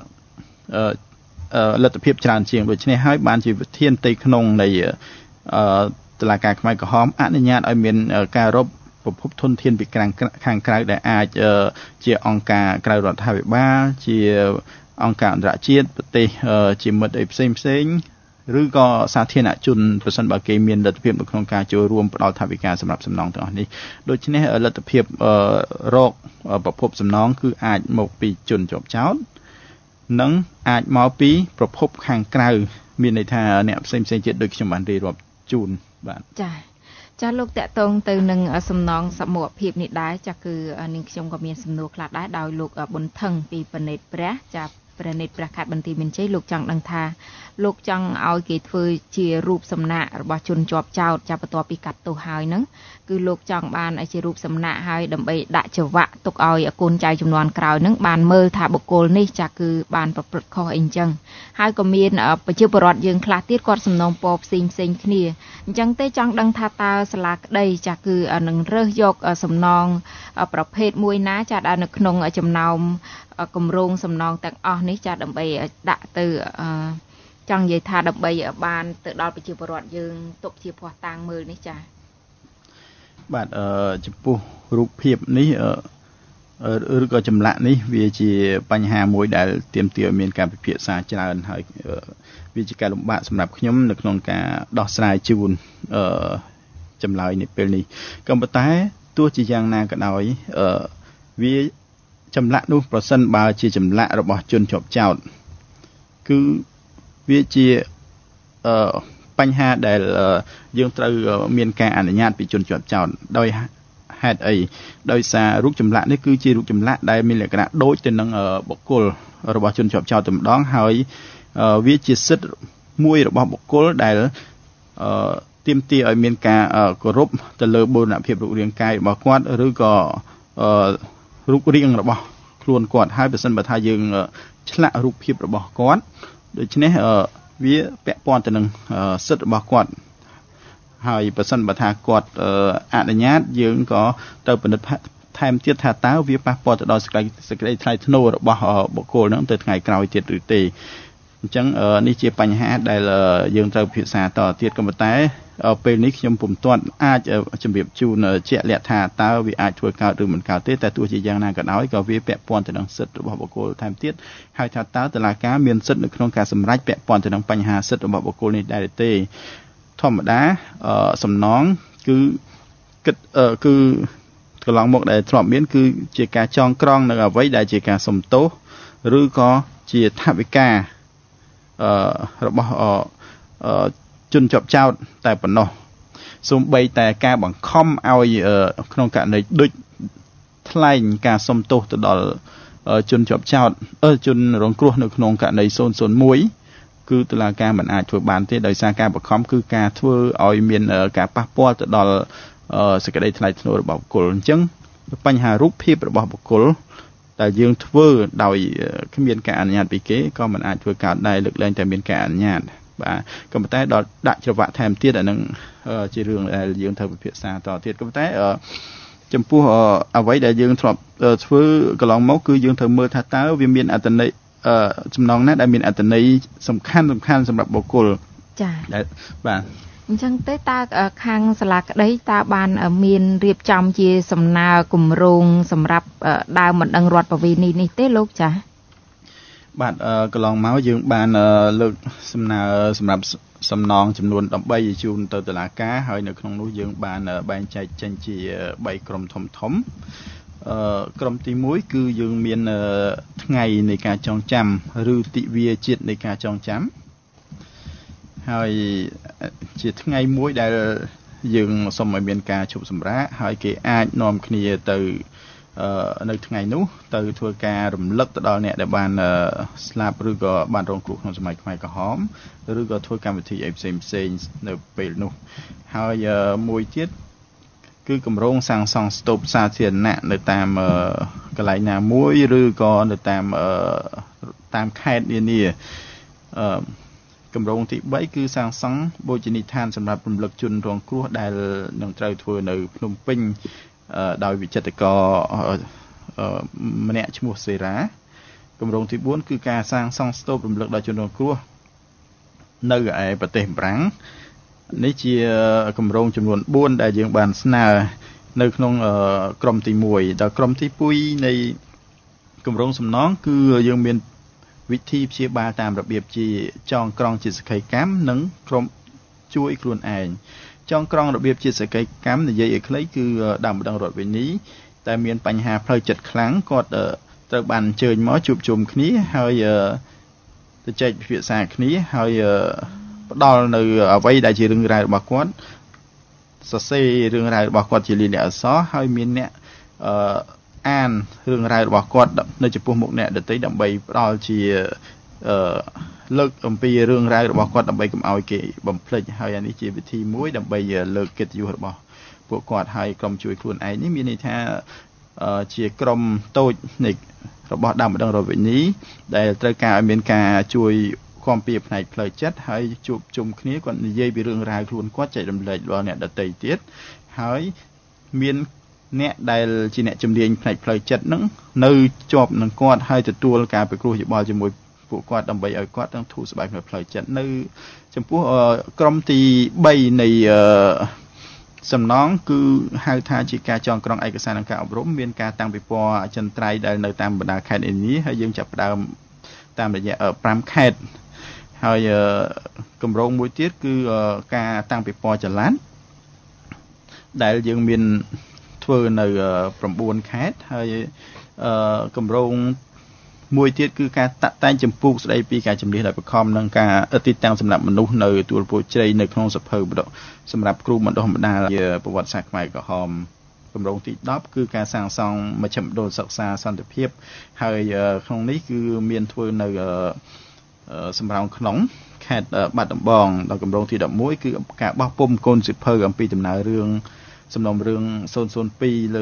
លទ្ធភាពច្រើនជាងដូច្នេះហើយបានជាវិធានផ្ទៃក្នុងនៃតុលាការខ្មែរក្រហមអនុញ្ញាតឲ្យមានការរកប្រភពធនធានពីខាងក្រៅដែលអាចជាអង្គការក្រៅរដ្ឋាភិបាលជាអង្គការអន្តរជាតិប្រទេសជាមិត្តអីផ្សេងឬក៏សាធារណជនប្រសិនបើគេមានលទ្ធភាពនៅក្នុងការចូលរួមផ្ដល់ថវិកាសម្រាប់សំណងទាំងអស់នេះដូច្នេះលទ្ធភាពរកប្រភពសំណងគឺអាចមកពីជនជាប់ចោទនិងអាចមកពីប្រភពខាងក្រៅមានន័យថាអ្នកផ្សេងទៀតដូចខ្ញុំបានរៀបរាប់ជូនបាទចាលោកតាក់ទងទៅនឹងសំណងសមូហភាពនេះដែរចាគឺនាងខ្ញុំក៏មានសំណួរខ្លះដែរដោយលោកប៊ុនថឹងពីប្រណិតព្រះចាប្រណិតព្រះខេត្តបន្ទាយមានជ័យលោកចង់ដឹងថាលោកចង់ឲ្យគេធ្វើជារូបសំណាករបស់ជនជាប់ចោទចាប់បន្ទាប់ពីកាត់ទោសហើយហ្នឹងគឺលោកចង់បានឲ្យជារូបសំណាកហើយដើម្បីដាក់ច្រវាក់ទុកឲ្យកូនចៅចំនួនក្រោយហ្នឹងបានមើលថាបុគ្គលនេះចាគឺបានប្រព្រឹត្តខុសអីអញ្ចឹងហើយក៏មានប្រជាពលរដ្ឋយើងខ្លះទៀតគាត់សំណូមពរផ្សេងគ្នាអញ្ចឹងទេចង់ដឹងថាតើសាលាក្តីចាគឺនឹងរើសយកសំណងប្រភេទមួយណាចាដែលនៅក្នុងចំណោមគម្រោងសំណងទាំងអស់នេះចាដើម្បីដាក់ទៅចង់និយាយថាដើម្បីបានទៅដល់ប្រជាពលរដ្ឋយើងទុកជាភ័ស្តុតាងមើលនេះចាបាទចំពោះរូបភាពនេះឬក៏ចម្លាក់នេះវាជាបញ្ហាមួយដែលទាមទារឲ្យមានការពិភាក្សាច្រើនហើយវាជាការលំបាកសម្រាប់ខ្ញុំនៅក្នុងការដោះស្រាយជូនចម្លើយនេះពេលនេះក៏ប៉ុន្តែទោះជាយ៉ាងណាក៏ដោយវាចម្លាក់នោះប្រសិនបើជាចម្លាក់របស់ជនជាប់ចោទគឺវាជាបញ្ហាដែលយើងត្រូវមានការអនុញ្ញាតពីជនជាប់ចោទដោយហេតុអីដោយសាររូបចម្លាក់នេះគឺជារូបចម្លាក់ដែលមានលក្ខណៈដូចទៅនឹងបុគ្គលរបស់ជនជាប់ចោទតែម្ដងហើយវាជាសិទ្ធិមួយរបស់បុគ្គលដែលទាមទារឲ្យមានការគោរពទៅលើបូរណភាពរូបរាងកាយរបស់គាត់ឬក៏រូបរាងរបស់ខ្លួនគាត់ហើយបើសិនបើថាយើងឆ្លាក់រូបភាពរបស់គាត់ដូច្នេះវាពាក់ព័ន្ធទៅនឹងសិទ្ធិរបស់គាត់ហើយបើសិនបើថាគាត់អនុញ្ញាតយើងក៏ត្រូវពិនិត្យថែមទៀតថាតើវាប៉ះពាល់ទៅដល់សេចក្តីថ្លៃថ្នូររបស់បុគ្គលហ្នឹងទៅថ្ងៃក្រោយទៀតឬទេអញ្ចឹងនេះជាបញ្ហាដែលយើងត្រូវពិភាក្សាតទៀតក៏ប៉ុន្តែពេលនេះខ្ញុំពុំទាន់អាចជម្រាបជូនជាក់លាក់ថាតើវាអាចធ្វើកើតឬមិនកើតទេតែទោះជាយ៉ាងណាក៏ដោយក៏វាពាក់ព័ន្ធទៅនឹងសិទ្ធិរបស់បុគ្គលថែមទៀតហើយថាតើតុលាការមានសិទ្ធិនៅក្នុងការសម្រេចពាក់ព័ន្ធទៅនឹងបញ្ហាសិទ្ធិរបស់បុគ្គលនេះដែរទេធម្មតាសំណងគឺគិតគឺកន្លងមកដែលធ្លាប់មានគឺជាការចងក្រងនៅអ្វីដែលជាការសុំទោសឬក៏ជាថវិការបស់ជនជាប់ចោទតែប៉ុណ្ណោះសូម្បីតែការបង្ខំឲ្យក្នុងករណីដូចថ្លែងការសុំទោសទៅដល់ជនជាប់ចោទជនរងគ្រោះនៅក្នុងករណី001គឺតុលាការមិនអាចធ្វើបានទេដោយសារការបង្ខំគឺការធ្វើឲ្យមានការប៉ះពាល់ទៅដល់សេចក្តីថ្លៃថ្នូររបស់បុគ្គលអញ្ចឹងបញ្ហារូបភាពរបស់បុគ្គលតែយើងធ្វើដោយគ្មានការអនុញ្ញាតពីគេក៏មិនអាចធ្វើកើតដែរលើកលែងតែមានការអនុញ្ញាតបាទក៏ប៉ុន្តែដល់ដាក់ច្រវាក់ថែមទៀតអានឹងជារឿងដែលយើងត្រូវពិភាក្សាតទៀតក៏ប៉ុន្តែចំពោះអ្វីដែលយើងធ្លាប់ធ្វើកន្លងមកគឺយើងត្រូវមើលថាតើវាមានអត្ថន័យចំណងណាដែលមានអត្ថន័យសំខាន់សម្រាប់បុគ្គលចា៎បាទអញ្ចឹងទេតើខាងសាលាក្តីតើបានមានរៀបចំជាសំណើគម្រោងសម្រាប់ដើមបណ្ដឹងរដ្ឋប្រវេណីនេះទេលោកចា៎បាទកន្លងមកយើងបានលើកសំណើសម្រាប់សំណងចំនួន13ជូនទៅតុលាការហើយនៅក្នុងនោះយើងបានបែងចែកចេញជា3ក្រុមធំក្រុមទី1គឺយើងមានថ្ងៃនៃការចងចាំឬទិវាជាតិនៃការចងចាំហើយជាថ្ងៃមួយដែលយើងសូមឲ្យមានការជប់សម្រាកហើយគេអាចនាំគ្នាទៅនៅថ្ងៃនោះទៅធ្វើការរំលឹកទៅដល់អ្នកដែលបានស្លាប់ឬក៏បានរងគ្រោះក្នុងសម័យខ្មែរក្រហមឬក៏ធ្វើកម្មវិធីអីផ្សេងនៅពេលនោះហើយមួយទៀតគឺគម្រោងសាងសង់ស្ទូបសាធារណៈនៅតាមកន្លែងណាមួយឬក៏នៅតាមខេត្តនានាគម្រោងទី3គឺសាងសង់បូជនីយដ្ឋានសម្រាប់រំលឹកជនរងគ្រោះដែលនឹងត្រូវធ្វើនៅភ្នំពេញដោយវិចិត្រករម្នាក់ឈ្មោះសេរ៉ាគម្រោងទី4គឺការសាងសង់ស្ទូបរំលឹកដល់ជនរងគ្រោះនៅឯប្រទេសបារាំងនេះជាគម្រោងចំនួន4ដែលយើងបានស្នើនៅក្នុងក្រុមទី1ដល់ក្រុមទី2នៃគម្រោងសំណងគឺយើងមានវិធីព្យាបាលតាមរបៀបជាចងក្រងជាសក្ខីកម្មនិងក្រុមជួយខ្លួនឯងចងក្រងរបៀបជាសក្ខីកម្មនិយាយឲ្យខ្លីគឺដើមម្ដងរដ្ឋវិនីតែមានបញ្ហាផ្លូវចិត្តខ្លាំងគាត់ត្រូវបានអញ្ជើញមកជួបជុំគ្នាហើយទៅចែកពិភាក្សាគ្នាហើយផ្ដល់នៅអ្វីដែលជារឿងរ៉ាវរបស់គាត់សរសេររឿងរ៉ាវរបស់គាត់ជាលាយលក្ខណ៍អក្សរហើយមានអ្នកអានរឿងរ៉ាវរបស់គាត់នៅចំពោះមុខអ្នកដទៃដើម្បីផ្ដល់ជាលើកអំពីរឿងរ៉ាវរបស់គាត់ដើម្បីកុំឲ្យគេបំភ្លេចហើយអានេះជាវិធីមួយដើម្បីលើកកិត្តិយសរបស់ពួកគាត់ហើយក្រុមជួយខ្លួនឯងនេះមានន័យថាជាក្រុមតូចនៃរបស់ដើមម្ដងរដ្ឋវិនីដែលត្រូវការឲ្យមានការជួយគាំពារផ្នែកផ្លូវចិត្តហើយជួបជុំគ្នាគាត់និយាយពីរឿងរ៉ាវខ្លួនគាត់ចែករំលែកដល់អ្នកដទៃទៀតហើយមានអ្នកដែលជាអ្នកជំនាញផ្នែកផ្លូវចិត្តហ្នឹងនៅជាប់នឹងគាត់ហើយទទួលការពិគ្រោះយោបល់ជាមួយពួកគាត់ដើម្បីឲ្យគាត់នឹងធូរស្បើយផ្នែកផ្លូវចិត្តនៅចំពោះក្រុមទី3នៃសំណងគឺហៅថាជាការចងក្រងឯកសារនិងការអប់រំមានការតាំងពិព័រណ៍អចិន្ត្រៃយ៍ដែលនៅតាមបណ្ដាខេត្តនានាហើយយើងចាប់ផ្ដើមតាមរយៈ5ខេត្តហើយគម្រោងមួយទៀតគឺការតាំងពិព័រណ៍ចល័តដែលយើងមានធ្វើនៅ9ខេត្តហើយគម្រោងមួយទៀតគឺការតាក់តែងចម្ពោះស្ដីពីការជំនះដោយបខំនិងការទីតាំងសម្រាប់មនុស្សនៅទួលពោជ័យនៅក្នុងសភៅបដសម្រាប់គ្រូបណ្ដុះបណ្ដាលប្រវត្តិសាស្ត្រខ្មែរក្រហមគម្រោងទី10គឺការសាងសង់មជ្ឈមណ្ឌលសិក្សាសន្តិភាពហើយក្នុងនេះគឺមានធ្វើនៅសំរោងក្នុងខេត្តបាត់ដំបងដល់គម្រោងទី11គឺការបោះពុម្ពកូនសិភៅអំពីដំណើររឿងសំណុំរឿង002លើ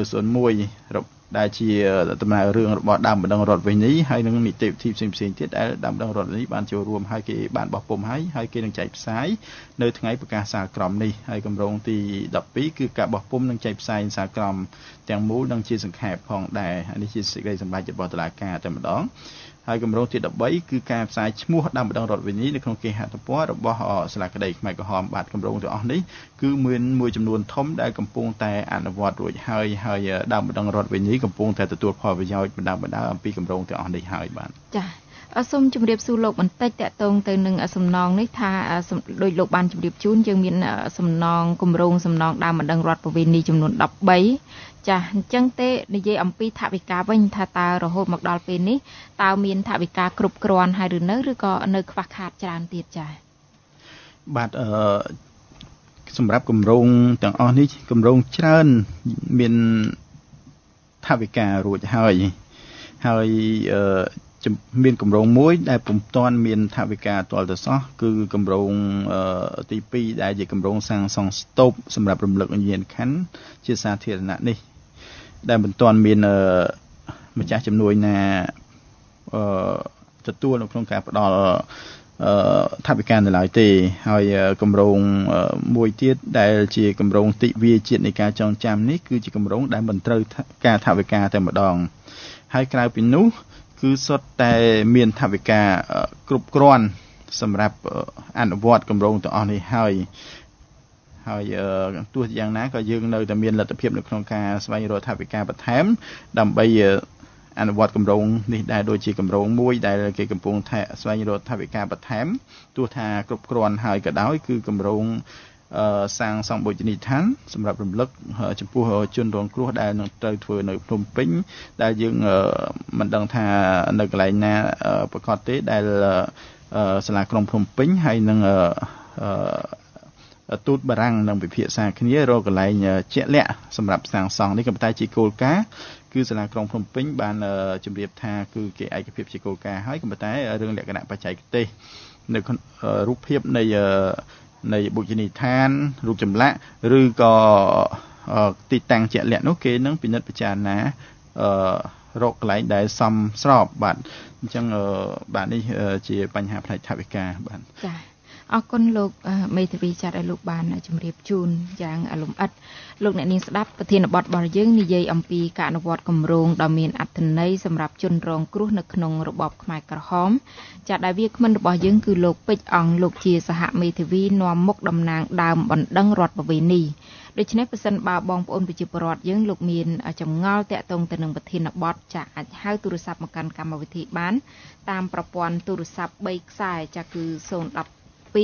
01ដែលជាដំណើររឿងរបស់ដើមម្ដងរដ្ឋវិនីហើយនឹងនីតិវិធីផ្សេងៗទៀតដែលដើមម្ដងរដ្ឋវិនីបានចូលរួមហើយគេបានបោះពុម្ពហើយគេនឹងចែកផ្សាយនៅថ្ងៃប្រកាសសាលក្រមនេះហើយគម្រោងទី12គឺការបោះពុម្ពនិងចែកផ្សាយសាលក្រមទាំងមូលនិងជាសង្ខេបផងដែរហើយនេះជាសេចក្តីសម្រេចរបស់តុលាការតែម្ដងហើយគម្រោងទី13គឺការផ្សាយឈ្មោះដើមម្ដងរដ្ឋវិនីនៅក្នុងគេហទំព័ររបស់សាលាក្តីខ្មែរក្រហមបាទគម្រោងទាំងអស់នេះគឺមានមួយចំនួនធំដែលកំពុងតែអនុវត្តរួចហើយដើមម្ដងរដ្ឋវិនីកំពុងតែទទួលផលប្រយោជន៍បណ្ដាអំពីគម្រោងទាំងអស់នេះហើយបាទចា៎សូមជម្រាបសួរលោកបន្តិចតកតងទៅនឹងសំណងនេះថាដោយលោកបានជម្រាបជូនយើងមានសំណងគម្រោងសំណងដើមម្ដងរដ្ឋវិនីចំនួន13ចាអញ្ចឹងទេនិយាយអំពីថវិកាវិញថាតើរហូតមកដល់ពេលនេះតើមានថវិកាគ្រប់គ្រាន់ហើយឬនៅឬក៏នៅខ្វះខាតច្រើនទៀតចាបាទសម្រាប់គម្រោងទាំងអស់នេះគម្រោងច្រើនមានថវិការួចហើយមានគម្រោងមួយដែលពុំទាន់មានថវិកាទាល់ទៅសោះគឺគម្រោងទី2ដែលជាគម្រោងសាងសង់ស្ទូបសម្រាប់រំលឹកវិញ្ញាណក្ខន្ធជាសាធារណៈនេះដែលមិនទាន់មានម្ចាស់ជំនួយណាទទួលនៅក្នុងការផ្ដល់ថវិកានៅឡើយទេហើយគម្រោងមួយទៀតដែលជាគម្រោងទិវាជាតិនៃការចងចាំនេះគឺជាគម្រោងដែលមិនត្រូវការថវិកាតែម្ដងហើយក្រៅពីនោះគឺសុទ្ធតែមានថវិកាគ្រប់គ្រាន់សម្រាប់អនុវត្តគម្រោងទាំងអស់នេះហើយទោះយ៉ាងណាក៏យើងនៅតែមានលទ្ធភាពនៅក្នុងការស្វែងរកថវិកាបន្ថែមដើម្បីអនុវត្តគម្រោងនេះដែរដូចជាគម្រោងមួយដែលគេកំពុងស្វែងរកថវិកាបន្ថែមទោះថាគ្រប់គ្រាន់ហើយក៏ដោយគឺគម្រោងសាងសង់បូជនីយដ្ឋានសម្រាប់រំលឹកចំពោះជនរងគ្រោះដែលនឹងត្រូវធ្វើនៅភ្នំពេញដែលយើងមិនដឹងថានៅកន្លែងណាប្រកាសទេដែលសាលាក្រុងភ្នំពេញហើយនឹងទូតបារាំងនឹងពិភាក្សាគ្នារកកន្លែងជាក់លាក់សម្រាប់សាងសង់នេះក៏ប៉ុន្តែជាគោលការណ៍គឺសាលាក្រុងភ្នំពេញបានជម្រាបថាគឺគេឯកភាពជាគោលការណ៍ហើយក៏ប៉ុន្តែរឿងលក្ខណៈបច្ចេកទេសនៅរូបភាពនៃបូជនីយដ្ឋានរូបចម្លាក់ឬក៏ទីតាំងជាក់លាក់នោះគេនឹងពិនិត្យពិចារណារកកន្លែងដែលសមស្របបាទអញ្ចឹងបាទនេះជាបញ្ហាផ្នែកថវិកាបាទចា៎អរគុណលោកមេធាវីចាត់ឲ្យលោកបានជម្រាបជូនយ៉ាងលម្អិតលោកអ្នកនាងស្ដាប់ប្រធានបទរបស់យើងនិយាយអំពីការអនុវត្តគម្រោងដ៏មានអត្ថន័យសម្រាប់ជនរងគ្រោះនៅក្នុងរបបខ្មែរក្រហមចាត់ដែលវាគ្មិនរបស់យើងគឺលោកពេជ្រអង្គលោកជាសហមេធាវីនាំមុខតំណាងដើមបណ្ដឹងរដ្ឋបវេនីដូច្នេះប្រសិនបើបងប្អូនប្រជាពលរដ្ឋយើងលោកមានចម្ងល់តាក់ទងទៅនឹងប្រធានបទចាអាចហៅទូរស័ព្ទមកកាន់កម្មវិធីបានតាមប្រព័ន្ធទូរស័ព្ទ3ខ្សែចាគឺ010 999 095 015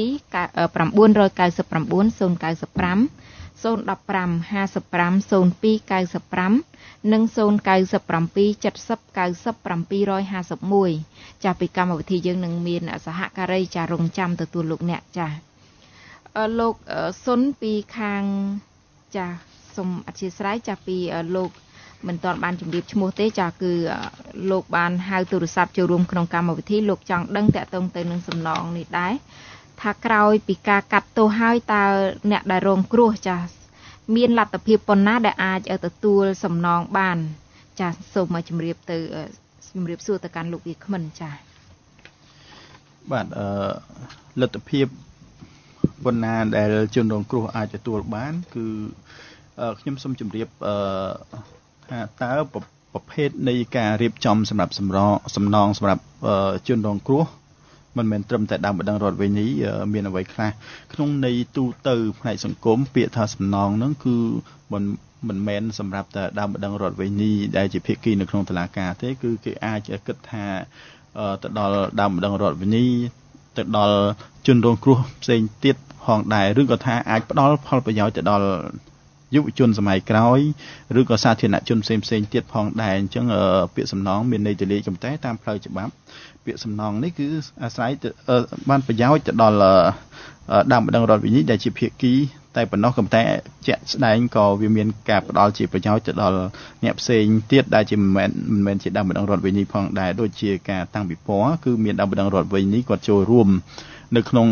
0295 និង097 70 90 751ចាស់ពីកម្មវិធីយើងនឹងមានសហការីចារងចាំទទួលលោកអ្នកចាលោកសុនពីខាងចាសូមអធិស្ឋានចាពីលោកមិនទាន់បានជម្រាបឈ្មោះទេចាគឺលោកបានហៅទូរស័ព្ទចូលរួមក្នុងកម្មវិធីលោកចង់ដឹងតាក់ទងទៅនឹងសំណងនេះដែរថាក្រោយពីការកាត់ទោសហើយតើអ្នកដែលរងគ្រោះចាមានលទ្ធភាពប៉ុណ្ណាដែលអាចទទួលសំណងបានចាសូមមកជម្រាបសួរទៅកាន់លោកវាគ្មិនចាបាទលទ្ធភាពប៉ុណ្ណាដែលជនរងគ្រោះអាចទទួលបានគឺខ្ញុំសូមជម្រាបថាតើប្រភេទនៃការរៀបចំសម្រាប់សំណងសម្រាប់ជនរងគ្រោះមិនមែនត្រឹមតែដើមបណ្ដឹងរដ្ឋវិញនេះមានអ្វីខ្លះក្នុងន័យទូទៅផ្នែកសង្គមពាក្យថាសំណងហ្នឹងគឺមិនមែនសម្រាប់តែដើមបណ្ដឹងរដ្ឋវិញនេះដែលជាភាគីនៅក្នុងតុលាការទេគឺគេអាចគិតថាទៅដល់ដើមបណ្ដឹងរដ្ឋវិញនេះទៅដល់ជនរងគ្រោះផ្សេងទៀតផងដែរឬក៏ថាអាចផ្ដល់ផលប្រយោជន៍ទៅដល់យុវជនសម័យក្រោយឬក៏សាធារណជនផ្សេងទៀតផងដែរអញ្ចឹងពាក្យសំណងមានន័យទូលាយប៉ុន្តែតាមផ្លូវច្បាប់ពាក្យសំណងនេះគឺអាស្រ័យបានប្រយោជន៍ទៅដល់ដើមបណ្ដឹងរដ្ឋវិនិច្ឆ័យដែលជាភាគីតែប៉ុណ្ណោះក៏តែជាក់ស្ដែងក៏វាមានការផ្ដល់ជាប្រយោជន៍ទៅដល់អ្នកផ្សេងទៀតដែលជាមិនមែនជាដើមបណ្ដឹងរដ្ឋវិនិច្ឆ័យផងដែរដូចជាការតាំងពិព័រណ៍គឺមានដើមបណ្ដឹងរដ្ឋវិនិច្ឆ័យគាត់ចូលរួមនៅក្នុង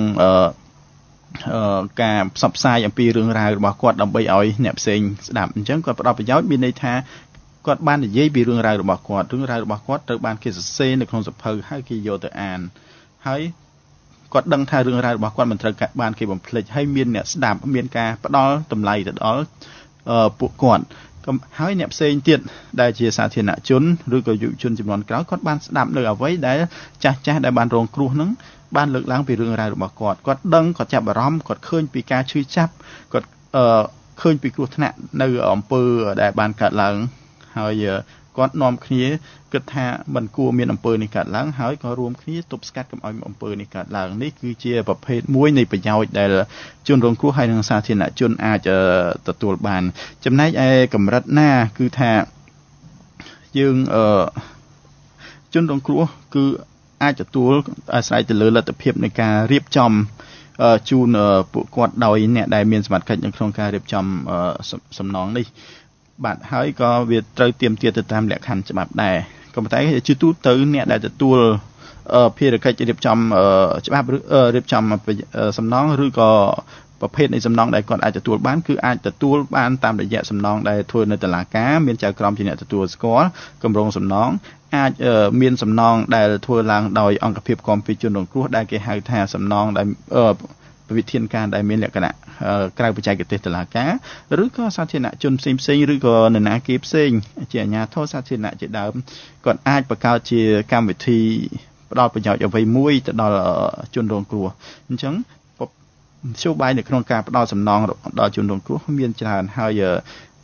ការផ្សព្វផ្សាយអំពីរឿងរ៉ាវរបស់គាត់ដើម្បីឲ្យអ្នកផ្សេងស្ដាប់អញ្ចឹងគាត់ផ្ដល់ប្រយោជន៍មានន័យថាគាត់បាននិយាយពីរឿងរ៉ាវរបស់គាត់ត្រូវបានគេសរសេរនៅក្នុងសៀវភៅហើយគេយកទៅអានហើយគាត់ដឹងថារឿងរ៉ាវរបស់គាត់មិនត្រូវបានគេបំភ្លេចហើយមានអ្នកស្ដាប់មានការផ្ដល់តម្លៃទៅដល់ពួកគាត់ហើយអ្នកផ្សេងទៀតដែលជាសាធារណជនឬក៏យុវជនចំនួនក្រោយគាត់បានស្ដាប់នៅអ្វីដែលចាស់ដែលបានរងគ្រោះហ្នឹងបានលើកឡើងពីរឿងរ៉ាវរបស់គាត់ដឹងគាត់ចាប់អារម្មណ៍គាត់ឃើញពីការឈឺចាប់គាត់ឃើញពីគ្រោះថ្នាក់នៅអំពើដែលបានកើតឡើងហើយគាត់នាំគ្នាគិតថាមិនគួរមានអំពើនេះកើតឡើងហើយក៏រួមគ្នាទប់ស្កាត់កុំឲ្យអំពើនេះកើតឡើងនេះគឺជាប្រភេទមួយនៃប្រយោជន៍ដែលជនរងគ្រោះហើយនិងសាធារណជនអាចទទួលបានចំណែកឯកម្រិតណាគឺថាយើងជនរងគ្រោះគឺអាចទទួលអាស្រ័យទៅលើលទ្ធភាពនៃការរៀបចំជូនពួកគាត់ដោយអ្នកដែលមានសមត្ថកិច្ចនៅក្នុងការរៀបចំសំណងនេះបាទហើយក៏វាត្រូវទាមទារទៅតាមលក្ខខណ្ឌច្បាប់ដែរក៏ប៉ុន្តែជាទូទៅអ្នកដែលទទួលភារកិច្ចរៀបចំច្បាប់ឬរៀបចំសំណងឬក៏ប្រភេទនៃសំណងដែលគាត់អាចទទួលបានគឺអាចទទួលបានតាមរយៈសំណងដែលធ្វើនៅតុលាការមានចៅក្រមជាអ្នកទទួលស្គាល់គម្រោងសំណងអាចមានសំណងដែលធ្វើឡើងដោយអង្គភាពគាំពៀជនរងគ្រោះដែលគេហៅថាសំណងដែលវិធានការដែលមានលក្ខណៈក្រៅបច្ចេកទេសតុលាការឬក៏សាធារណជនផ្សេងឬក៏នរណាគេផ្សេងជាអាជ្ញាធរសាធារណៈជាដើមគាត់អាចបង្កើតជាកម្មវិធីផ្ដល់ប្រយោជន៍អ្វីមួយទៅដល់ជនរងគ្រោះអញ្ចឹងមធ្យោបាយនៅក្នុងការផ្ដល់សំណងដល់ជនរងគ្រោះមានច្រើនហើយ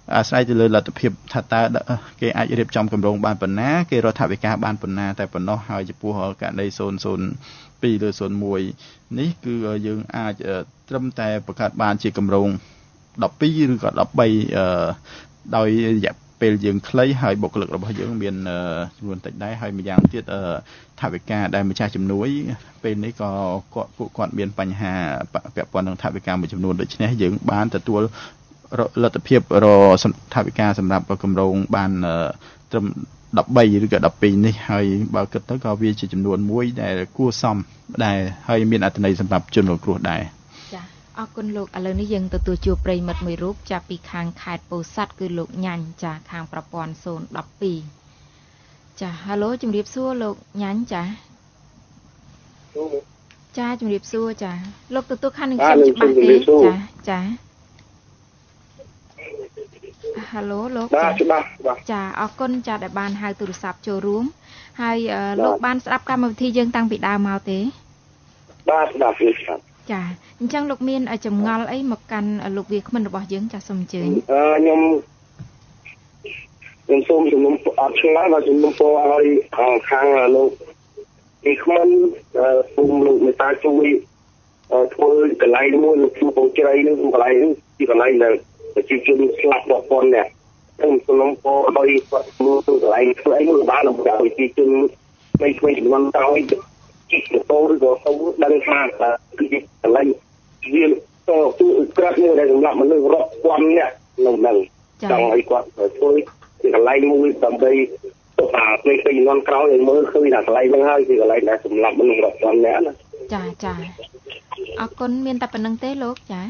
អាស្រ័យទៅលើលទ្ធភាពថាតើគេអាចរៀបចំគម្រោងបានប៉ុណ្ណាគេរដ្ឋាភិបាលបានប៉ុណ្ណាតែប៉ុណ្ណោះហើយចំពោះករណី002 ឬ01នេះគឺយើងអាចត្រឹមតែបង្កើតបានជាគម្រោង12ឬក៏13ដោយរយៈពេលយើងខ្លីហើយបុគ្គលិករបស់យើងមានចំនួនតិចដែរហើយម្យ៉ាងទៀតថវិកាដែលម្ចាស់ជំនួយពេលនេះក៏ពួកគាត់មានបញ្ហាពាក់ព័ន្ធនឹងថវិកាមួយចំនួនដូច្នេះយើងបានទទួលលទ្ធភាពរថវិកាសម្រាប់គម្រោងបានត្រឹម13ឬក៏12នេះហើយបើគិតទៅក៏វាជាចំនួនមួយដែលគួរសមដែរហើយមានអត្ថន័យសម្រាប់ជនរងគ្រោះដែរចាអរគុណលោកឥឡូវនេះយើងទទួលជួបប្រិយមិត្តមួយរូបចាប់ពីខាងខេត្តពោធិ៍សាត់គឺលោកញ៉ាញ់ចាខាងប្រព័ន្ធ012ចាហៅឡូជំរាបសួរលោកញ៉ាញ់ចាជំរាបសួរចាលោកទទួលខាងនឹងខ្ញុំច្បាស់ទេចាហៅឡូលោកចាអរគុណចាដែលបានហៅទូរស័ព្ទចូលរួមហើយលោកបានស្ដាប់កម្មវិធីយើងតាំងពីដើមមកទេបាទស្ដាប់ครับចាអញ្ចឹងលោកមានចម្ងល់អីមកកាន់លោកវាគ្មិនរបស់យើងចាសូមអញ្ជើញខ្ញុំសូមជំនុំអត់ឆ្ងល់មកជំនុំពរឲ្យខាងលោកវាគ្មិនសូមលោកមេត្តាជួយធ្វើកន្លែងមួយលោកជួបបងជ្រៃនឹងកន្លែងនេះជាកន្លែងដែលប្រជាជនស្លាប់រាប់ពាន់នាក់ខ្ញុំសូមពរឲ្យគាត់មើលទៅកន្លែងធ្វើអីមួយបានដើម្បីប្រជាជនไม่ช่วยជំនាន់ក្រោយជីកតោឬក៏ទៅដឹងថាគឺជាកន្លែងវាទៅក្រាបមួយដែលសម្រាប់មនុស្សរាប់ពាន់នាក់នៅនឹងចង់ឲ្យគាត់ធ្វើជាកន្លែងមួយដើម្បីទៅពេលជំនាន់ក្រោយឲ្យមើលឃើញថាកន្លែងហ្នឹងហើយជាកន្លែងដែលសម្រាប់មនុស្សរាប់ពាន់នាក់ណាចាអរគុណមានតែប៉ុណ្្នឹងទេលោកចា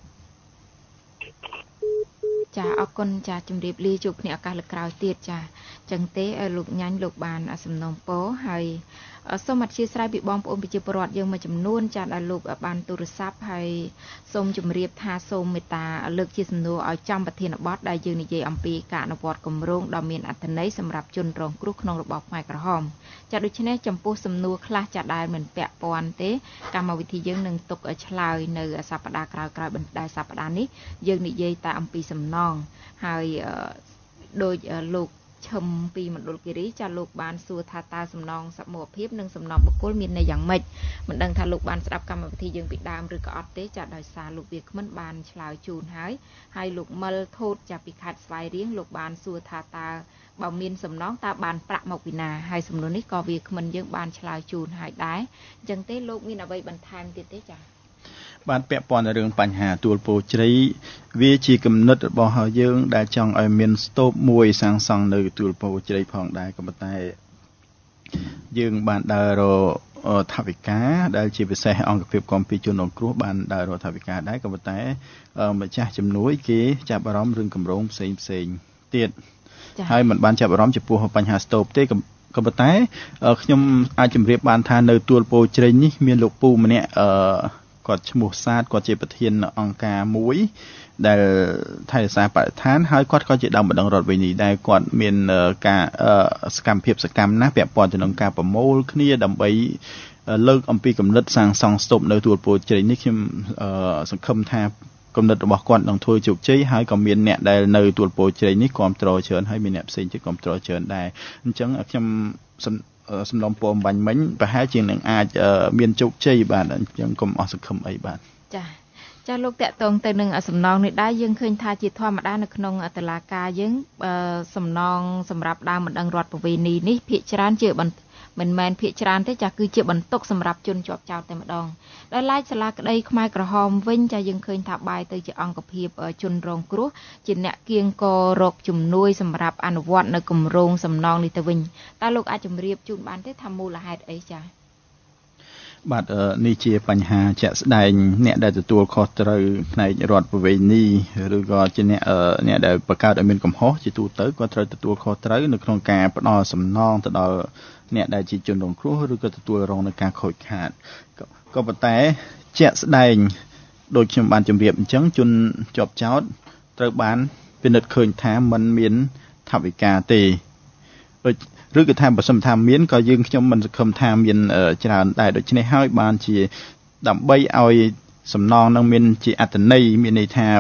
អរគុណចាជំរាបលាជួបគ្នាឱកាសលើកក្រោយទៀតចាចឹងទេលោកញ៉ាញ់លោកបានសំណូមពរហើយសូមអធិស្ឋានពីបងប្អូនប្រជាពលរដ្ឋយើងមួយចំនួនចាដែលលោកបានទូរស័ព្ទហើយសូមជម្រាបថាសូមមេត្តាលើកជាសំណួរឲ្យចំប្រធានបទដែលយើងនិយាយអំពីការអនុវត្តគម្រោងដ៏មានអត្ថន័យសម្រាប់ជនរងគ្រោះក្នុងរបបខ្មែរក្រហមចាដូច្នេះចំពោះសំណួរខ្លះចាដែលមិនពាក់ព័ន្ធទេកម្មវិធីយើងនឹងទុកឆ្លើយនៅសប្តាហ៍ក្រោយៗបន្តែសប្តាហ៍នេះយើងនិយាយតែអំពីសំណងហើយដោយលោកឈឹមពីមណ្ឌលគិរីចាលោកបានសួរថាតើសំណងសមូហភាពនិងសំណងបុគ្គលមានន័យយ៉ាងម៉េចមិនដឹងថាលោកបានស្ដាប់កម្មវិធីយើងពីដើមឬក៏អត់ទេចាដោយសារលោកវាគ្មិនបានឆ្លើយជូនហើយលោកមិលថូតចាពីខេត្តស្វាយរៀងលោកបានសួរថាតើបើមានសំណងតើបានប្រាក់មកពីណាហើយសំណួរនេះក៏វាគ្មិនយើងបានឆ្លើយជូនហើយដែរអញ្ចឹងទេលោកមានអ្វីបន្ថែមទៀតទេចាបានពាក់ព័ន្ធនឹងរឿងបញ្ហាទួលពោជ្រៃវាជាគំនិតរបស់យើងដែលចង់ឲ្យមានស្ទូបមួយសាងសង់នៅទួលពោជ្រៃផងដែរក៏ប៉ុន្តែយើងបានដើររកថវិកាដែលជាពិសេសអង្គភាពគាំពារជនរងគ្រោះបានដើររកថវិកាដែរក៏ប៉ុន្តែម្ចាស់ជំនួយគេចាប់អារម្មណ៍រឿងគម្រោងផ្សេងទៀតហើយមិនបានចាប់អារម្មណ៍ចំពោះបញ្ហាស្ទូបទេក៏ប៉ុន្តែខ្ញុំអាចជម្រាបបានថានៅទួលពោជ្រៃនេះមានលោកពូម្នាក់គាត់ឈ្មោះសាទគាត់ជាប្រធានអង្គការមួយដែលថែរក្សាបរិស្ថានហើយគាត់ក៏ជាដើមបណ្ដឹងរដ្ឋវិន័យដែរគាត់មានការសកម្មភាពសកម្មណាស់ពាក់ព័ន្ធទៅនឹងការប្រមូលគ្នាដើម្បីលើកអំពីគំនិតសាងសង់ស្តុបនៅទួលពោជ្រៃនេះខ្ញុំសង្ឃឹមថាគំនិតរបស់គាត់នឹងធ្វើជោគជ័យហើយក៏មានអ្នកដែលនៅទួលពោជ្រៃនេះគ្រប់គ្រងច្រើនហើយមានអ្នកផ្សេងទៀតគ្រប់គ្រងច្រើនដែរអញ្ចឹងខ្ញុំសំណុំពរអំបញ្ញមិញប្រហែលជានឹងអាចមានជោគជ័យបាទអញ្ចឹងកុំអស់សង្ឃឹមអីបាទចាលោកតាក់ទងទៅនឹងសំណងនេះដែរយើងឃើញថាជាធម្មតានៅក្នុងតុលាការយើងសំណងសម្រាប់ដើមបណ្ដឹងរដ្ឋប្រវេណីនេះភាគច្រើនជាមិនមែនភាគច្រើនទេចាគឺជាបន្ទុកសម្រាប់ជនជាប់ចោទតែម្ដងដោយឡែកសាលាក្តីខ្មែរក្រហមវិញចាយើងឃើញថាបាយទៅជាអង្គភាពជនរងគ្រោះជាអ្នកគៀងគររកជំនួយសម្រាប់អនុវត្តនៅគម្រោងសំណងនេះទៅវិញតើលោកអាចជម្រាបជូនបានទេថាមូលហេតុអីចាបាទនេះជាបញ្ហាជាក់ស្ដែងអ្នកដែលទទួលខុសត្រូវផ្នែករដ្ឋប្រវេណីឬក៏ជាអ្នកដែលបង្កើតឲ្យមានកំហុសជាទូទៅគាត់ត្រូវទទួលខុសត្រូវនៅក្នុងការផ្ដល់សំណងទៅដល់អ្នកដែលជាជនរងគ្រោះឬក៏ទទួលរងនឹងការខូចខាតក៏ប៉ុន្តែជាក់ស្ដែងដូចខ្ញុំបានជម្រាបអញ្ចឹងជនជាប់ចោទត្រូវបានពិនិត្យឃើញថាมันមានថវិកាទេឬក៏ថាបើសិនថាមានក៏យើងខ្ញុំមិនសង្ឃឹមថាមានច្រើនដែរដូច្នេះហើយបានជាដើម្បីឲ្យសំណងនឹងមានជាអត្ថន័យមានន័យថា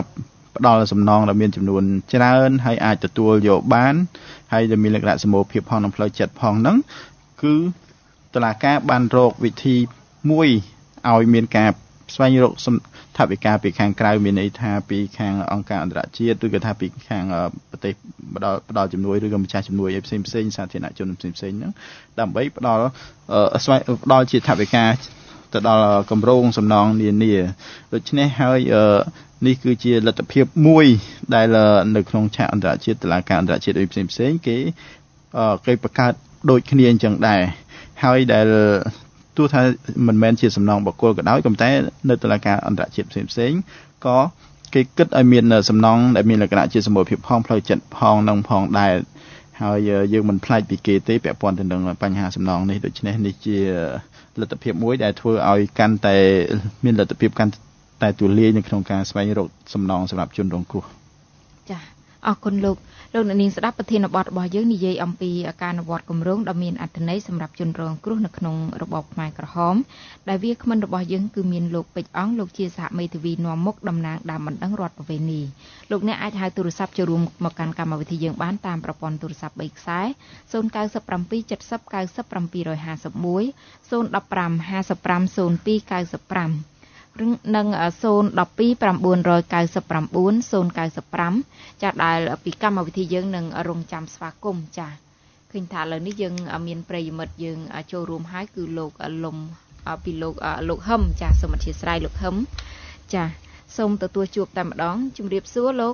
ផ្ដល់សំណងដែលមានចំនួនច្រើនហើយអាចទទួលយកបានហើយដែលមានលក្ខណៈសមូហភាពផងក្នុងផ្លូវចិត្តផងហ្នឹងគឺតុលាការបានរកវិធីមួយឲ្យមានការស្វែងរកថវិកាពីខាងក្រៅមានន័យថាពីខាងអង្គការអន្តរជាតិឬក៏ថាពីខាងប្រទេសផ្ដល់ជំនួយឬក៏ម្ចាស់ជំនួយឲ្យផ្សេងសាធារណជនផ្សេងហ្នឹងដើម្បីផ្ដល់ជាថវិកាទៅដល់គម្រោងសំណងនានាដូច្នេះហើយនេះគឺជាលទ្ធភាពមួយដែលនៅក្នុងឆាកអន្តរជាតិតុលាការអន្តរជាតិផ្សេងគេបង្កើតដូចគ្នាអញ្ចឹងដែរហើយដែលទោះថាមិនមែនជាសំណងបុគ្គលក៏ដោយក៏តែនៅតុលាការអន្តរជាតិផ្សេងក៏គេគិតឲ្យមានសំណងដែលមានលក្ខណៈជាសមូហភាពផងផ្លូវចិត្តផងនឹងផងដែរហើយយើងមិនផ្លាច់ពីគេទេពាក់ព័ន្ធទៅនឹងបញ្ហាសំណងនេះដូច្នេះនេះជាលទ្ធភាពមួយដែលធ្វើឲ្យកាន់តែមានលទ្ធភាពកាន់តែទូលាយនៅក្នុងការស្វែងរកសំណងសម្រាប់ជនរងគ្រោះចា៎អរគុណលោកអ្នកនាងស្ដាប់ប្រធានបទរបស់យើងនិយាយអំពីការអនុវត្តគម្រោងដ៏មានអត្ថន័យសម្រាប់ជនរងគ្រោះនៅក្នុងរបបខ្មែរក្រហមដែលវាគ្មិនរបស់យើងគឺមានលោកពេជ្រអង្គលោកជាសហមេធាវីនាំមុខតំណាងដើមបណ្ដឹងរដ្ឋប្រវេណីលោកអ្នកអាចហៅទូរស័ព្ទចូលរួមមកកាន់កម្មវិធីយើងបានតាមប្រព័ន្ធទូរស័ព្ទ3ខ្សែ097 70 90 751 015 55 02 95និង012 999 095 ចាដែលពីកម្មវិធីយើងនឹងរងចាំស្វាគមន៍ចាឃើញថាឥឡូវនេះយើងមានប្រិយមិត្តយើងចូលរួមហើយគឺលោកលំពីលោកហឹមចាសូមអធិស្ឋានលោកហឹមចាសូមទទួលជួបតែម្ដងជម្រាបសួរលោក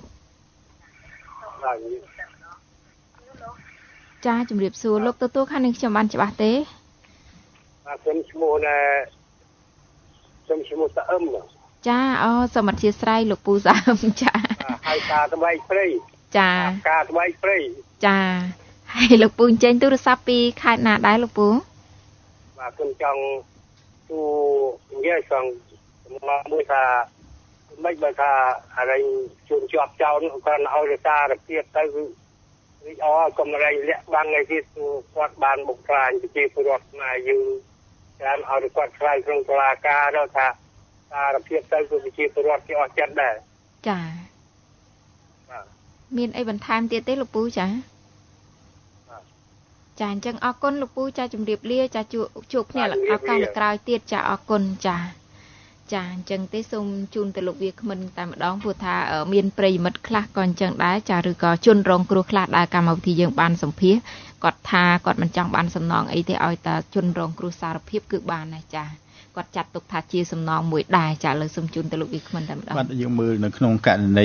ចាជម្រាបសួរលោកទទួលខាងនេះខ្ញុំបានច្បាស់ទេខ្ញុំឈ្មោះតាអឹមចាអូសូមអធិស្ឋានលោកពូសាអឹមចាហើយការត្បែកព្រៃចាការត្បែកព្រៃចាហើយលោកពូអញ្ជើញទូរស័ព្ទពីខេត្តណាដែរលោកពូបាទខ្ញុំចង់ទូនិយាយចង់មកមួយថាមិនបើថាអរិញជួនជាប់ចោលគាត់ឲ្យរសារភាពទៅគឺរីកអរកុំរែងលាក់បាំងឲ្យទៀតគាត់បានបុកខ្លាញប្រជាពលរដ្ឋខ្មែរយើងតាមឲ្យគាត់ឆ្លើយក្នុងតុលាការដល់ថាសារភាពទៅគឺប្រជាពលរដ្ឋគេអស់ចិត្តដែរចាមានអីបន្ថែមទៀតទេលោកពូចាចាអញ្ចឹងអរគុណលោកពូចាជំរាបលាចាជួបគ្នាឱកាសក្រោយទៀតចាអរគុណចាអញ្ចឹងទេសូមជូនទៅលោកវាគ្មិនតែម្ដងព្រោះថាមានប្រិយមិត្តខ្លះក៏អញ្ចឹងដែរចាឬក៏ជនរងគ្រោះខ្លះដែលកម្មវិធីយើងបានសម្ភាសគាត់ថាគាត់មិនចង់បានសំណងអីទេឲ្យតែជនរងគ្រោះសារភាពគឺបានដែរចាគាត់ចាត់ទុកថាជាសំណងមួយដែរចាលើសូមជូនទៅលោកវាគ្មិនតែម្ដងបាទយើងមើលនៅក្នុងករណី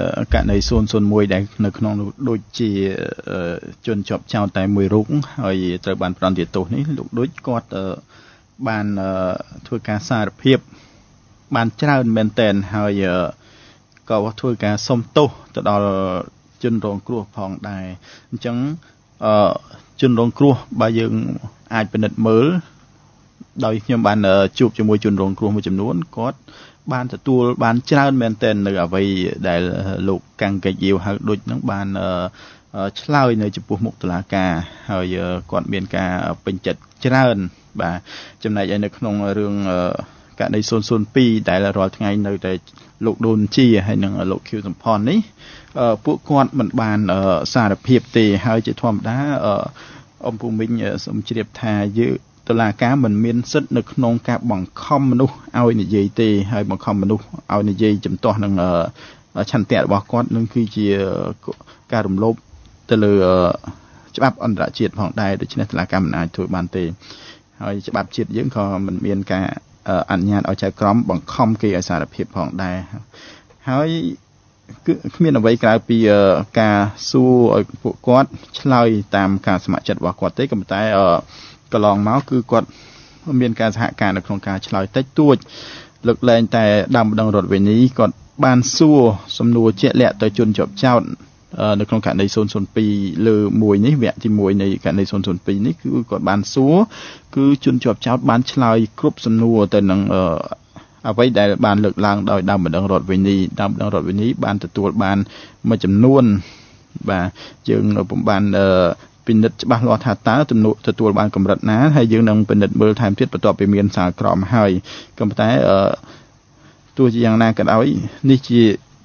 001ដែលនៅក្នុងដូចជាជនជាប់ចោទតែមួយរូបហើយត្រូវបានប្រន្ទាទោសនេះលោកដូចគាត់បានធ្វើការសារភាពបានច្រើនមែនតែនហើយក៏ធ្វើការសុំទោសទៅដល់ជនរងគ្រោះផងដែរអញ្ចឹងជនរងគ្រោះបើយើងអាចពិនិត្យមើលដោយខ្ញុំបានជួបជាមួយជនរងគ្រោះមួយចំនួនគាត់បានទទួលបានច្រើនមែនតែននៅអ្វីដែលលោកកាំងកិច្ចយាវហៅដូចហ្នឹងបានឆ្លើយនៅចំពោះមុខតុលាការហើយគាត់មានការពេញចិត្តច្រើនបាទចំណែកឯនៅក្នុងរឿងករណី002ដែលរាល់ថ្ងៃនៅតែលោកដូនជាហើយនិងលោកខៀវសំផននេះពួកគាត់មិនបានសារភាពទេហើយជាធម្មតាអំពូមីងសូមជ្រាបថាយើងតុលាការមិនមានសិទ្ធិនៅក្នុងការបង្ខំមនុស្សឲ្យនិយាយទេហើយបង្ខំមនុស្សឲ្យនិយាយចំទាស់នឹងឆន្ទៈរបស់គាត់នឹងគឺជាការរំលោភទៅលើច្បាប់អន្តរជាតិផងដែរដូច្នេះតុលាការមិនអាចធ្វើបានទេហើយច្បាប់ជាតិយើងក៏មិនមានការអនុញ្ញាតឲ្យចៅក្រមបង្ខំគេឲ្យសារភាពផងដែរហើយគឺគ្មានអ្វីក្រៅពីការសួរឲ្យពួកគាត់ឆ្លើយតាមការស្ម័គ្រចិត្តរបស់គាត់ទេក៏ប៉ុន្តែកន្លងមកគឺគាត់មានការសហការនៅក្នុងការឆ្លើយតិចតួចលើកលែងតែដើមម្ដងរដ្ឋវិនីគាត់បានសួរសំណួរជាក់លាក់ទៅជនជាប់ចោទនៅក្នុងករណី002លើ1នេះវគ្គទី1នៃករណី002នេះគឺគាត់បានសួរគឺជនជាប់ចោទបានឆ្លើយគ្រប់សំណួរទៅនឹងអ្វីដែលបានលើកឡើងដោយដើមបណ្ដឹងរដ្ឋវិនីបានទទួលបានមួយចំនួនបាទយើងពុំបានពិនិត្យច្បាស់លាស់ថាតើទទួលបានកម្រិតណាហើយយើងនឹងពិនិត្យមើលថែមទៀតបន្ទាប់ពីមានសារក្រមហើយក៏ប៉ុន្តែទោះជាយ៉ាងណាក៏ដោយនេះជា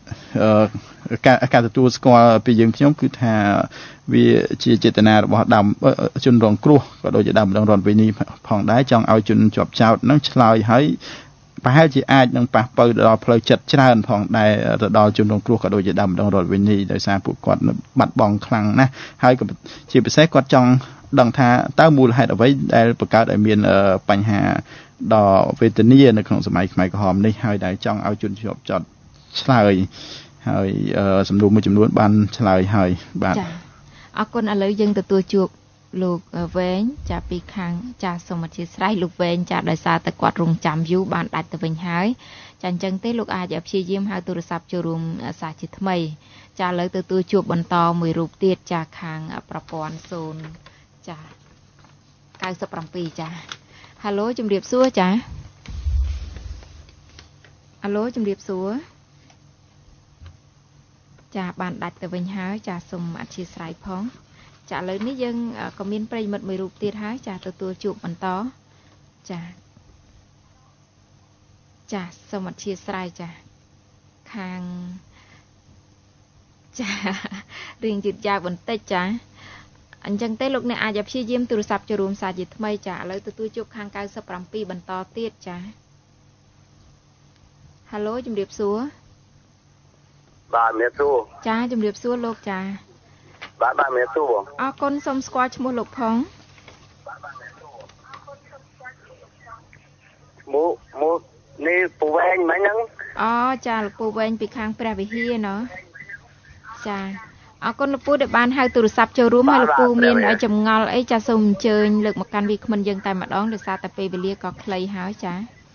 ការទទួលស្គាល់ពីយើងខ្ញុំគឺថាវាជាចេតនារបស់ដើមជនរងគ្រោះក៏ដូចជាដើមម្ដងរដ្ឋវិនីផងដែរចង់ឲ្យជនជាប់ចោតនឹងឆ្លើយហើយប្រហែលជាអាចនឹងប៉ះប៉ូវដល់ផ្លូវចិត្តច្រើនផងដែរទៅដល់ជនរងគ្រោះក៏ដូចជាដើមម្ដងរដ្ឋវិនីដោយសារពួកគាត់បាត់បង់ខ្លាំងណាស់ហើយក៏ជាពិសេសគាត់ចង់ដឹងថាតើមូលហេតុអ្វីដែលបង្កើតឲ្យមានបញ្ហាដ៏វេទនានៅក្នុងសម័យខ្មែរក្រហមនេះហើយដែលចង់ឲ្យជនជាប់ចោតឆ្លើយហើយសំណួរមួយចំនួនបានឆ្លើយហើយបាទចាអរគុណឥឡូវយើងទទួលជួបលោកវែងចាពីខាងចាសូមអធិស្ឋានលោកវែងចាដោយសារតែគាត់រងចាំយូរបានដាច់ទៅវិញហើយចាអញ្ចឹងទេលោកអាចព្យាយាមហៅទូរស័ព្ទចូលរួមសាជាថ្មីចាឥឡូវទទួលជួបបន្តមួយរូបទៀតចាខាងប្រព័ន្ធ0ចា97ចាហាឡូជំរាបសួរចាហាឡូជំរាបសួរចាបានដាច់ទៅវិញហើយចាសូមអធិស្ឋានផងចាឥឡូវនេះយើងក៏មានប្រិយមិត្តមួយរូបទៀតហើយចាទទួលជួបបន្តចាសូមអធិស្ឋានចាខាងចារៀងយឺតយ៉ាវបន្តិចចាអញ្ចឹងទេលោកអ្នកអាចព្យាយាមទូរស័ព្ទចូលរួមសារជាថ្មីចាឥឡូវទទួលជួបខាង97បន្តទៀតចាហាឡូជំរាបសួរបាទជំរាបសួរចាជំរាបសួរលោកចាបាទជំរាបសួរបងអរគុណសូមស្គាល់ឈ្មោះលោកផងមកនេះពូវែងមិញហ្នឹងអូចាលោកពូវែងពីខាងព្រះវិហារណោះចាអរគុណលោកពូដែលបានហៅទូរស័ព្ទចូលរួមហើយលោកពូមានចម្ងល់អីចាសូមអញ្ជើញលើកមកកាន់វាគ្មិនយើងតែម្ដងដោយសារតែពេលវេលាក៏ខ្លីហើយចា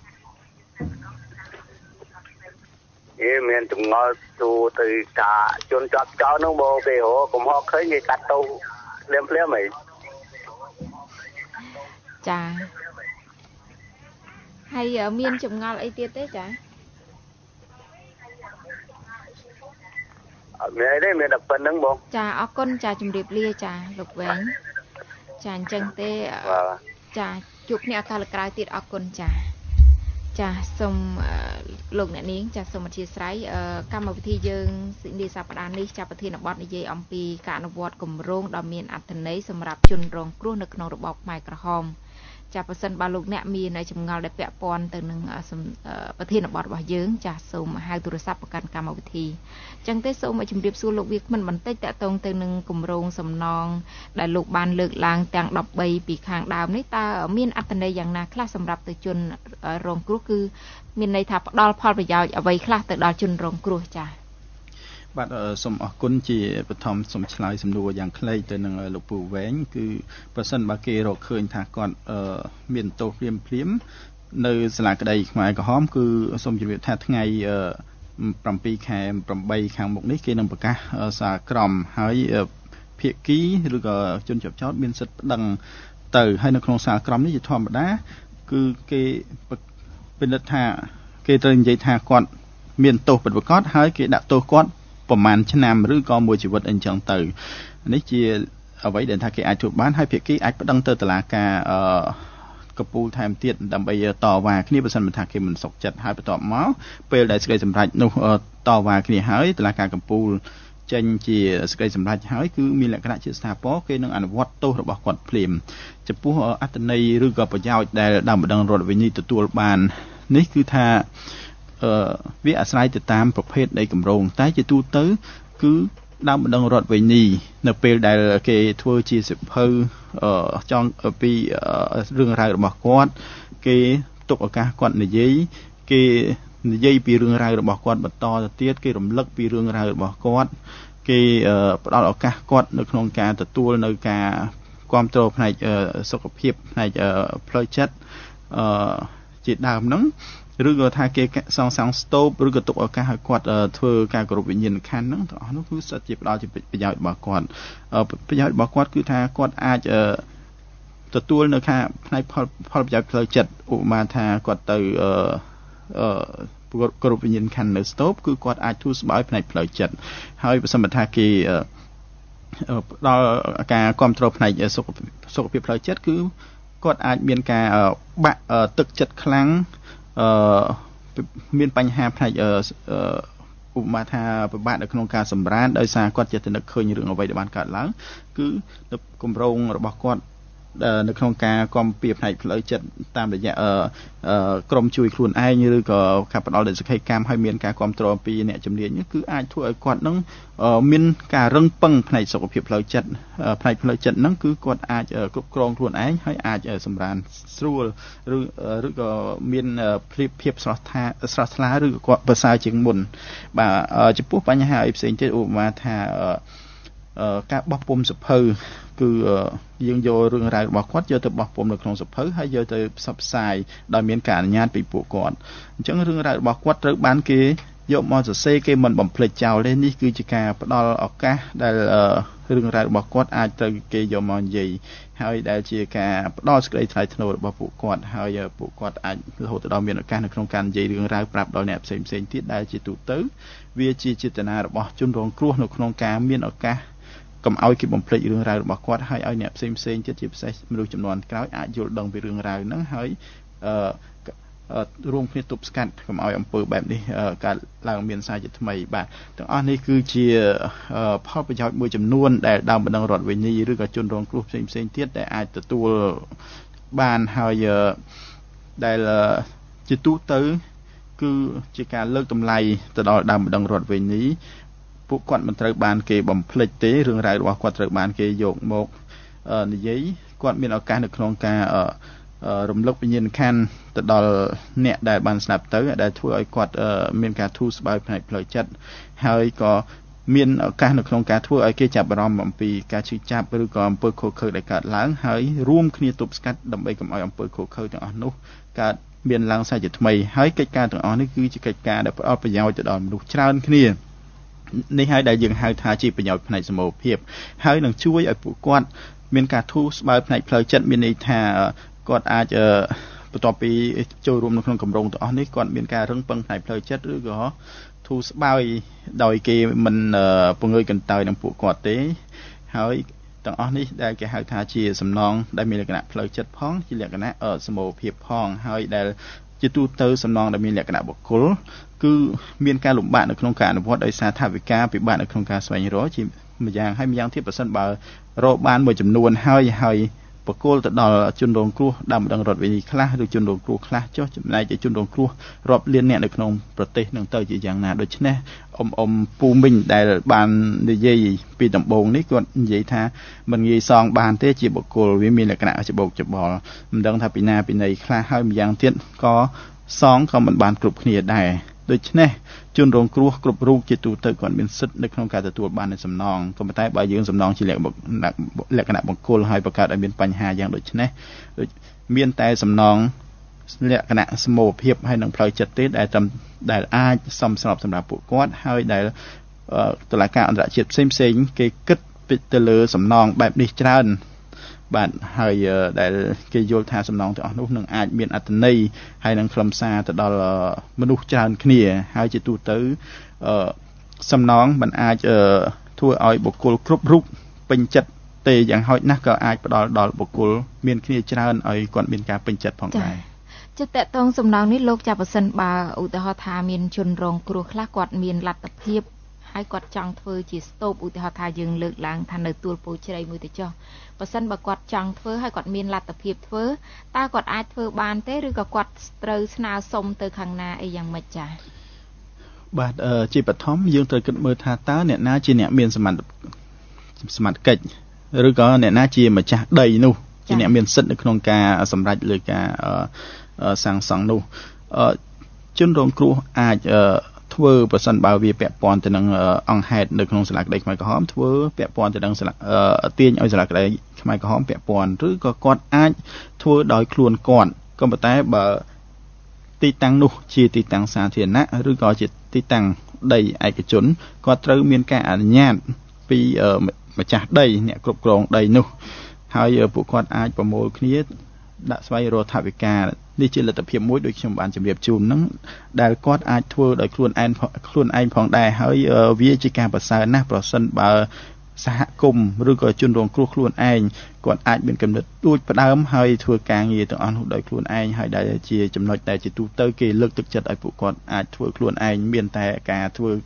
មានចម្ងល់ទូទៅការជន់ជាប់ចោលនោះបងពេលហ៎កុំហកឃើញគេកាត់ទៅភ្លាមហីចាហើយមានចម្ងល់អីទៀតទេចាអត់មានទេមានតែប៉ុណ្្នឹងបងចាអរគុណចាជំរាបលាចាលោកវែងចាអញ្ចឹងទេចាជួបគ្នាឱកាសក្រោយទៀតអរគុណចាសូមលោកអ្នកនាងចាសូមអធិស្ឋានកម្មវិធីយើងនាសប្តាហ៍នេះចាប់ប្រធានបទនិយាយអំពីការអនុវត្តគម្រោងដ៏មានអត្ថន័យសម្រាប់ជនរងគ្រោះនៅក្នុងរបបខ្មែរក្រហមចាប្រសិនបើលោកអ្នកមានចម្ងល់ដែលពាក់ព័ន្ធទៅនឹងប្រធានបទរបស់យើងចាសូមហៅទូរស័ព្ទប្រកាន់កម្មវិធីអញ្ចឹងទេសូមជម្រាបសួរលោកវាគ្មិនបន្តិចតកតងទៅនឹងគម្រោងសំណងដែលលោកបានលើកឡើងទាំង13ពីខាងដើមនេះតើមានអត្ថន័យយ៉ាងណាខ្លះសម្រាប់ទៅជនរងគ្រោះគឺមានន័យថាផ្ដល់ផលប្រយោជន៍អ្វីខ្លះទៅដល់ជនរងគ្រោះចាបាទសូមអរគុណជាបឋមសូមឆ្លើយសំណួរយ៉ាងខ្លីទៅនឹងលោកពូវែងគឺប្រសិនបើគេរកឃើញថាគាត់មានទោសភ្លាមនៅសាលាក្តីខ្មែរក្រហមគឺសូមជម្រាបថាថ្ងៃ7 ខែ 8ខាងមុខនេះគេនឹងប្រកាសសារក្រមហើយភាគីឬក៏ជនជាប់ចោតមានសិទ្ធិប្តឹងទៅហើយនៅក្នុងសារក្រមនេះជាធម្មតាគឺគេពិនិត្យថាគេត្រូវនិយាយថាគាត់មានទោសពិតប្រាកដហើយគេដាក់ទោសគាត់ប្រហែលឆ្នាំឬក៏មួយជីវិតអីចឹងទៅនេះជាអ្វីដែលថាគេអាចធ្វើបានហើយភាគីអាចប្តឹងទៅតុលាការកពូលថែមទៀតដើម្បីតវ៉ាគ្នាបើសិនថាគេមិនសុខចិត្តហើយបន្ទាប់មកពេលដែលសេចក្តីសម្រេចនោះតវ៉ាគ្នាហើយតុលាការកពូលចេញជាសេចក្តីសម្រេចហើយគឺមានលក្ខណៈជាស្ថាពរគេនឹងអនុវត្តទោសរបស់គាត់ភ្លាមចំពោះអត្ថន័យឬក៏ប្រយោជន៍ដែលដើមម្ដងរដ្ឋវិនិច្ឆ័យទទួលបាននេះគឺថាវាអាស្រ័យទៅតាមប្រភេទនៃគម្រោងតែជាទូទៅគឺដើមម្ដងរដ្ឋវិនិច្ឆ័យនៅពេលដែលគេធ្វើជាសិភៅចង់ពីរឿងរ៉ាវរបស់គាត់គេទុកឱកាសគាត់និយាយគេនិយាយពីរឿងរ៉ាវរបស់គាត់បន្តទៅទៀតគេរំលឹកពីរឿងរ៉ាវរបស់គាត់គេផ្ដល់ឱកាសគាត់នៅក្នុងការទទួលនៅការគ្រប់គ្រងផ្នែកសុខភាពផ្នែកផ្លូវចិត្តជាដើមហ្នឹងឬក៏ថាគេសងសាំងស្ទូបឬក៏ទុកឱកាសឲ្យគាត់ធ្វើការគោរពវិញ្ញាណក្ខន្ធហ្នឹងទាំងអស់នោះគឺសិតជាផ្ដល់ជាប្រយោជន៍របស់គាត់ប្រយោជន៍របស់គាត់គឺថាគាត់អាចទទួលនៅខាងផ្នែកផលប្រយោជន៍ផ្លូវចិត្តឧបមាថាគាត់ទៅគោរពវិញ្ញាណក្ខន្ធនៅស្ទូបគឺគាត់អាចធូរស្បើយផ្នែកផ្លូវចិត្តហើយបើសិនថាគេផ្ដល់ការគ្រប់គ្រងផ្នែកសុខភាពផ្លូវចិត្តគឺគាត់អាចមានការបាក់ទឹកចិត្តខ្លាំងមានបញ្ហាផ្នែកឧបមាថាពិបាកនៅក្នុងការសម្រានដោយសារគាត់ចេះតែនឹកឃើញរឿងអ្វីដែលបានកើតឡើងគឺគម្រោងរបស់គាត់នៅក្នុងការគាំពៀផ្នែកផ្លូវចិត្តតាមរយៈក្រុមជួយខ្លួនឯងឬក៏ការផ្ដល់ដល់សក្ខីកម្មឲ្យមានការគាំទ្រពីអ្នកជំនាញគឺអាចធ្វើឲ្យគាត់នឹងមានការរឹងប៉ឹងផ្នែកសុខភាពផ្លូវចិត្តផ្នែកផ្លូវចិត្តហ្នឹងគឺគាត់អាចគ្រប់គ្រងខ្លួនឯងហើយអាចសម្រានស្រួលឬក៏មានភាពស្រស់ថ្លាឬក៏ប្រសើរជាងមុនបាទចំពោះបញ្ហាផ្សេងទៀតឧបមាថាការបោះពុម្ពសភៅគឺយើងយករឿងរ៉ាវរបស់គាត់យកទៅបោះពុម្ពនៅក្នុងសភៅហើយយកទៅផ្សព្វផ្សាយដោយមានការអនុញ្ញាតពីពួកគាត់អញ្ចឹងរឿងរ៉ាវរបស់គាត់ត្រូវបានគេយកមកសរសេរគេមិនបំភ្លេចចោលទេនេះគឺជាការផ្ដល់ឱកាសដែលរឿងរ៉ាវរបស់គាត់អាចត្រូវគេយកមកនិយាយហើយដែលជាការផ្ដល់សេចក្តីថ្លៃថ្នូររបស់ពួកគាត់ហើយពួកគាត់អាចរហូតដល់មានឱកាសនៅក្នុងការនិយាយរឿងរ៉ាវប្រាប់ដល់អ្នកផ្សេងទៀតដែលជាទូទៅវាជាចេតនារបស់ជនរងគ្រោះនៅក្នុងការមានឱកាសកុំឲ្យគេបំភ្លេចរឿងរ៉ាវរបស់គាត់ហើយឲ្យអ្នកផ្សេងទៀតជាពិសេសមនុស្សចំនួនក្រោយអាចយល់ដឹងពីរឿងរ៉ាវហ្នឹងហើយរួមគ្នាទប់ស្កាត់កុំឲ្យអំពើបែបនេះកើតឡើងមានសារជាថ្មីបាទទាំងអស់នេះគឺជាផលប្រយោជន៍មួយចំនួនដែលដើមបណ្ដឹងរដ្ឋវិន័យឬក៏ជនរងគ្រោះផ្សេងទៀតដែលអាចទទួលបានហើយដែលជាទូទៅគឺជាការលើកតម្លៃទៅដល់ដើមបណ្ដឹងរដ្ឋវិន័យពួកគាត់មិនត្រូវបានគេបំភ្លេចទេរឿងរ៉ាវរបស់គាត់ត្រូវបានគេយកមកនិយាយគាត់មានឱកាសនៅក្នុងការរំលឹកវិញ្ញាណក្ខន្ធទៅដល់អ្នកដែលបានស្លាប់ទៅដែលធ្វើឲ្យគាត់មានការធូរស្បើយផ្នែកផ្លូវចិត្តហើយក៏មានឱកាសនៅក្នុងការធ្វើឲ្យគេចាប់អារម្មណ៍អំពីការឈឺចាប់ឬក៏អំពើខុសខើដែលកើតឡើងហើយរួមគ្នាទប់ស្កាត់ដើម្បីកុំឲ្យអំពើខុសខើទាំងអស់នោះកើតមានឡើងសារជាថ្មីហើយកិច្ចការទាំងអស់នេះគឺជាកិច្ចការដែលផ្ដល់ប្រយោជន៍ទៅដល់មនុស្សច្រើនគ្នានេះហើយដែលយើងហៅថាជាប្រយោជន៍ផ្នែកសមូហភាពហើយនឹងជួយឲ្យពួកគាត់មានការធូរស្បើយផ្នែកផ្លូវចិត្តមានន័យថាគាត់អាចបន្ទាប់ពីចូលរួមនៅក្នុងគម្រោងទាំងអស់នេះគាត់មានការរឹងប៉ឹងផ្នែកផ្លូវចិត្តឬក៏ធូរស្បើយដោយគេមិនពង្រើយកន្តើយនឹងពួកគាត់ទេហើយទាំងអស់នេះដែលគេហៅថាជាសំណងដែលមានលក្ខណៈផ្លូវចិត្តផងជាលក្ខណៈសមូហភាពផងហើយដែលជាទូទៅសំណងដែលមានលក្ខណៈបុគ្គលគឺមានការលំបាកនៅក្នុងការអនុវត្តដោយសារថាវិការពិបាកនៅក្នុងការស្វែងរកជាម្យ៉ាងហើយម្យ៉ាងទៀតប្រសិនបើរកបានមួយចំនួនហើយបកគលទៅដល់ជនរងគ្រោះដើមម្ដងរដ្ឋវិន័យខ្លះឬជនរងគ្រោះខ្លះចុះចំណែកឯជនរងគ្រោះរាប់លានអ្នកនៅក្នុងប្រទេសនឹងទៅជាយ៉ាងណាដូច្នេះអ៊ំពូមីងដែលបាននិយាយពីដំបូងនេះគាត់និយាយថាមិនងាយសងបានទេជាបុគ្គលវាមានលក្ខណៈច្បោកច្បល់មិនដឹងថាពីណាពីណីខ្លះហើយម្យ៉ាងទៀតក៏សងក៏មិនបានគ្រប់គ្នាដែរដូច្នេះជនរងគ្រោះគ្រប់រូបជាទូទៅគាត់មានសិទ្ធិនៅក្នុងការទទួលបាននូវសំណងក៏ប៉ុន្តែបើយើងសំណងជាលក្ខណៈបង្គោលហើយបង្កើតឲ្យមានបញ្ហាយ៉ាងដូចនេះមានតែសំណងលក្ខណៈសមូហភាពហើយនឹងផ្លូវចិត្តទេដែលអាចសមស្របសម្រាប់ពួកគាត់ហើយដែលតុលាការអន្តរជាតិផ្សេងគេគិតទៅលើសំណងបែបនេះច្រើនបាទហើយដែលគេយល់ថាសំណងទាំងអស់នោះនឹងអាចមានអត្ថន័យហើយនឹងខ្លឹមសារទៅដល់មនុស្សច្រើនគ្នាហើយជាទូទៅសំណងមិនអាចធ្វើឲ្យបុគ្គលគ្រប់រូបពេញចិត្តទេយ៉ាងហោចណាស់ក៏អាចផ្ដល់ដល់បុគ្គលមានគ្នាច្រើនឲ្យគាត់មានការពេញចិត្តផងដែរចិត្តតងសំណងនេះលោកចាប់ប្រសិនបើឧទាហរណ៍ថាមានជនរងគ្រោះខ្លះគាត់មានលទ្ធភាពហើយគាត់ចង់ធ្វើជាស្ទូបឧទាហរណ៍ថាយើងលើកឡើងថានៅទួលពោជ្រៃមួយទៅចុះបើសិនបើគាត់ចង់ធ្វើហើយគាត់មានលទ្ធភាពធ្វើតើគាត់អាចធ្វើបានទេឬក៏គាត់ត្រូវស្នើសុំទៅខាងណាអីយ៉ាងម៉េចចា៎បាទជាបឋមយើងត្រូវគិតមើលថាតើអ្នកណាជាអ្នកមានសមត្ថកិច្ចឬក៏អ្នកណាជាម្ចាស់ដីនោះជាអ្នកមានសិទ្ធិនៅក្នុងការសម្រេចលើការសាងសង់នោះជនរងគ្រោះអាចធ្វើប្រសិនបើវាពាក់ព័ន្ធទៅនឹងអង្គហេតុនៅក្នុងសាលាក្តីខ្មែរក្រហមធ្វើពាក់ព័ន្ធទៅនឹងទាញឲ្យសាលាក្តីខ្មែរក្រហមពាក់ព័ន្ធឬក៏គាត់អាចធ្វើដោយខ្លួនគាត់ក៏ប៉ុន្តែបើទីតាំងនោះជាទីតាំងសាធារណៈឬក៏ជាទីតាំងដីឯកជនគាត់ត្រូវមានការអនុញ្ញាតពីម្ចាស់ដីអ្នកគ្រប់គ្រងដីនោះហើយពួកគាត់អាចប្រមូលគ្នាដាក់ស្វែងរកថវិកានេះជាលទ្ធភាពមួយដូចខ្ញុំបានជម្រាបជូនហ្នឹងដែលគាត់អាចធ្វើដោយខ្លួនឯងផងដែរហើយវាជាការប្រសើរណាស់ប្រសិនបើសហគមន៍ឬក៏ជនរងគ្រោះខ្លួនឯងគាត់អាចមានគំនិតដូចផ្ដើមហើយធ្វើការងារទាំងអស់នោះដោយខ្លួនឯងហើយដែលជាចំណុចដែលជាទូទៅគេលើកទឹកចិត្តឲ្យពួកគាត់អាចធ្វើខ្លួនឯងមានតែការធ្វើ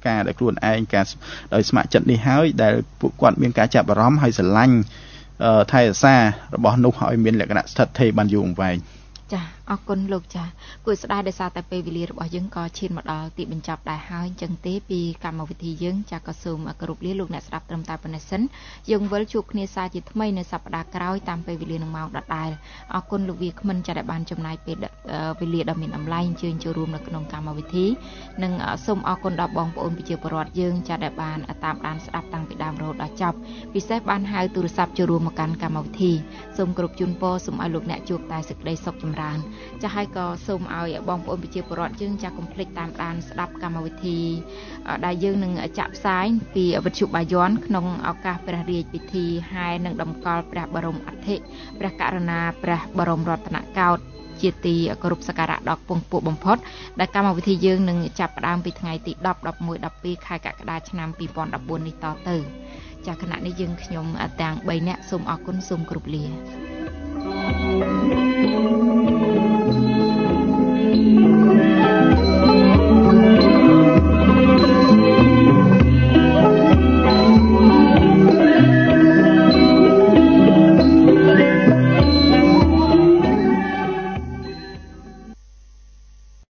ការដែលខ្លួនឯងការដោយស្ម័គ្រចិត្តនេះហើយដែលពួកគាត់មានការចាប់អារម្មណ៍ហើយស្រឡាញ់ថែរក្សារបស់នោះឲ្យមានលក្ខណៈស្ថិតស្ថេរបានយូរអង្វែងចាអរគុណលោកចាគួរស្ដាយដោយសារតែពេលវេលារបស់យើងក៏ឈានមកដល់ទីបញ្ចប់ដែរហើយអញ្ចឹងទេពីកម្មវិធីយើងចាក៏សូមគោរពលាលោកអ្នកស្ដាប់ត្រឹមតែប៉ុណ្ណេះសិនយើងវិលជួបគ្នាសាជាថ្មីនៅសប្ដាហ៍ក្រោយតាមពេលវេលានឹងម៉ោងដដែលអរគុណលោកវាគ្មិនចាដែលបានចំណាយពេលវេលាដ៏មានតម្លៃអញ្ជើញចូលរួមនៅក្នុងកម្មវិធីនិងសូមអរគុណដល់បងប្អូនប្រជាពលរដ្ឋយើងចាដែលបានតាមដានស្ដាប់តាំងពីដើមរហូតដល់ចប់ពិសេសបានហៅទូរស័ព្ទចូលរួមមកកាន់កម្មវិធីសូមគោរពជូនពរសូមឲ្យលោកអ្នកជួបតែសេចក្តីសុខចម្រើនចាហើយក៏សូមឲ្យបងប្អូនប្រជាពលរដ្ឋយើងចាកុំភ្លេចតាមដានស្ដាប់កម្មវិធីដែលយើងនឹងចាក់ផ្សាយពីវិទ្យុបាយ័នក្នុងឱកាសព្រះរាជពិធីហែនិងតម្កល់ព្រះបរមអធិព្រះករុណាព្រះបរមរតនកោដ្ឋជាទីគោរពសក្ការៈដ៏ពងពោះបំផុតដែលកម្មវិធីយើងនឹងចាប់ផ្ដើមពីថ្ងៃទី10 11 12ខែកក្កដាឆ្នាំ2014នេះតទៅចាគណៈនេះយើងខ្ញុំទាំង3នាក់សូមអរគុណសូមគោរពលា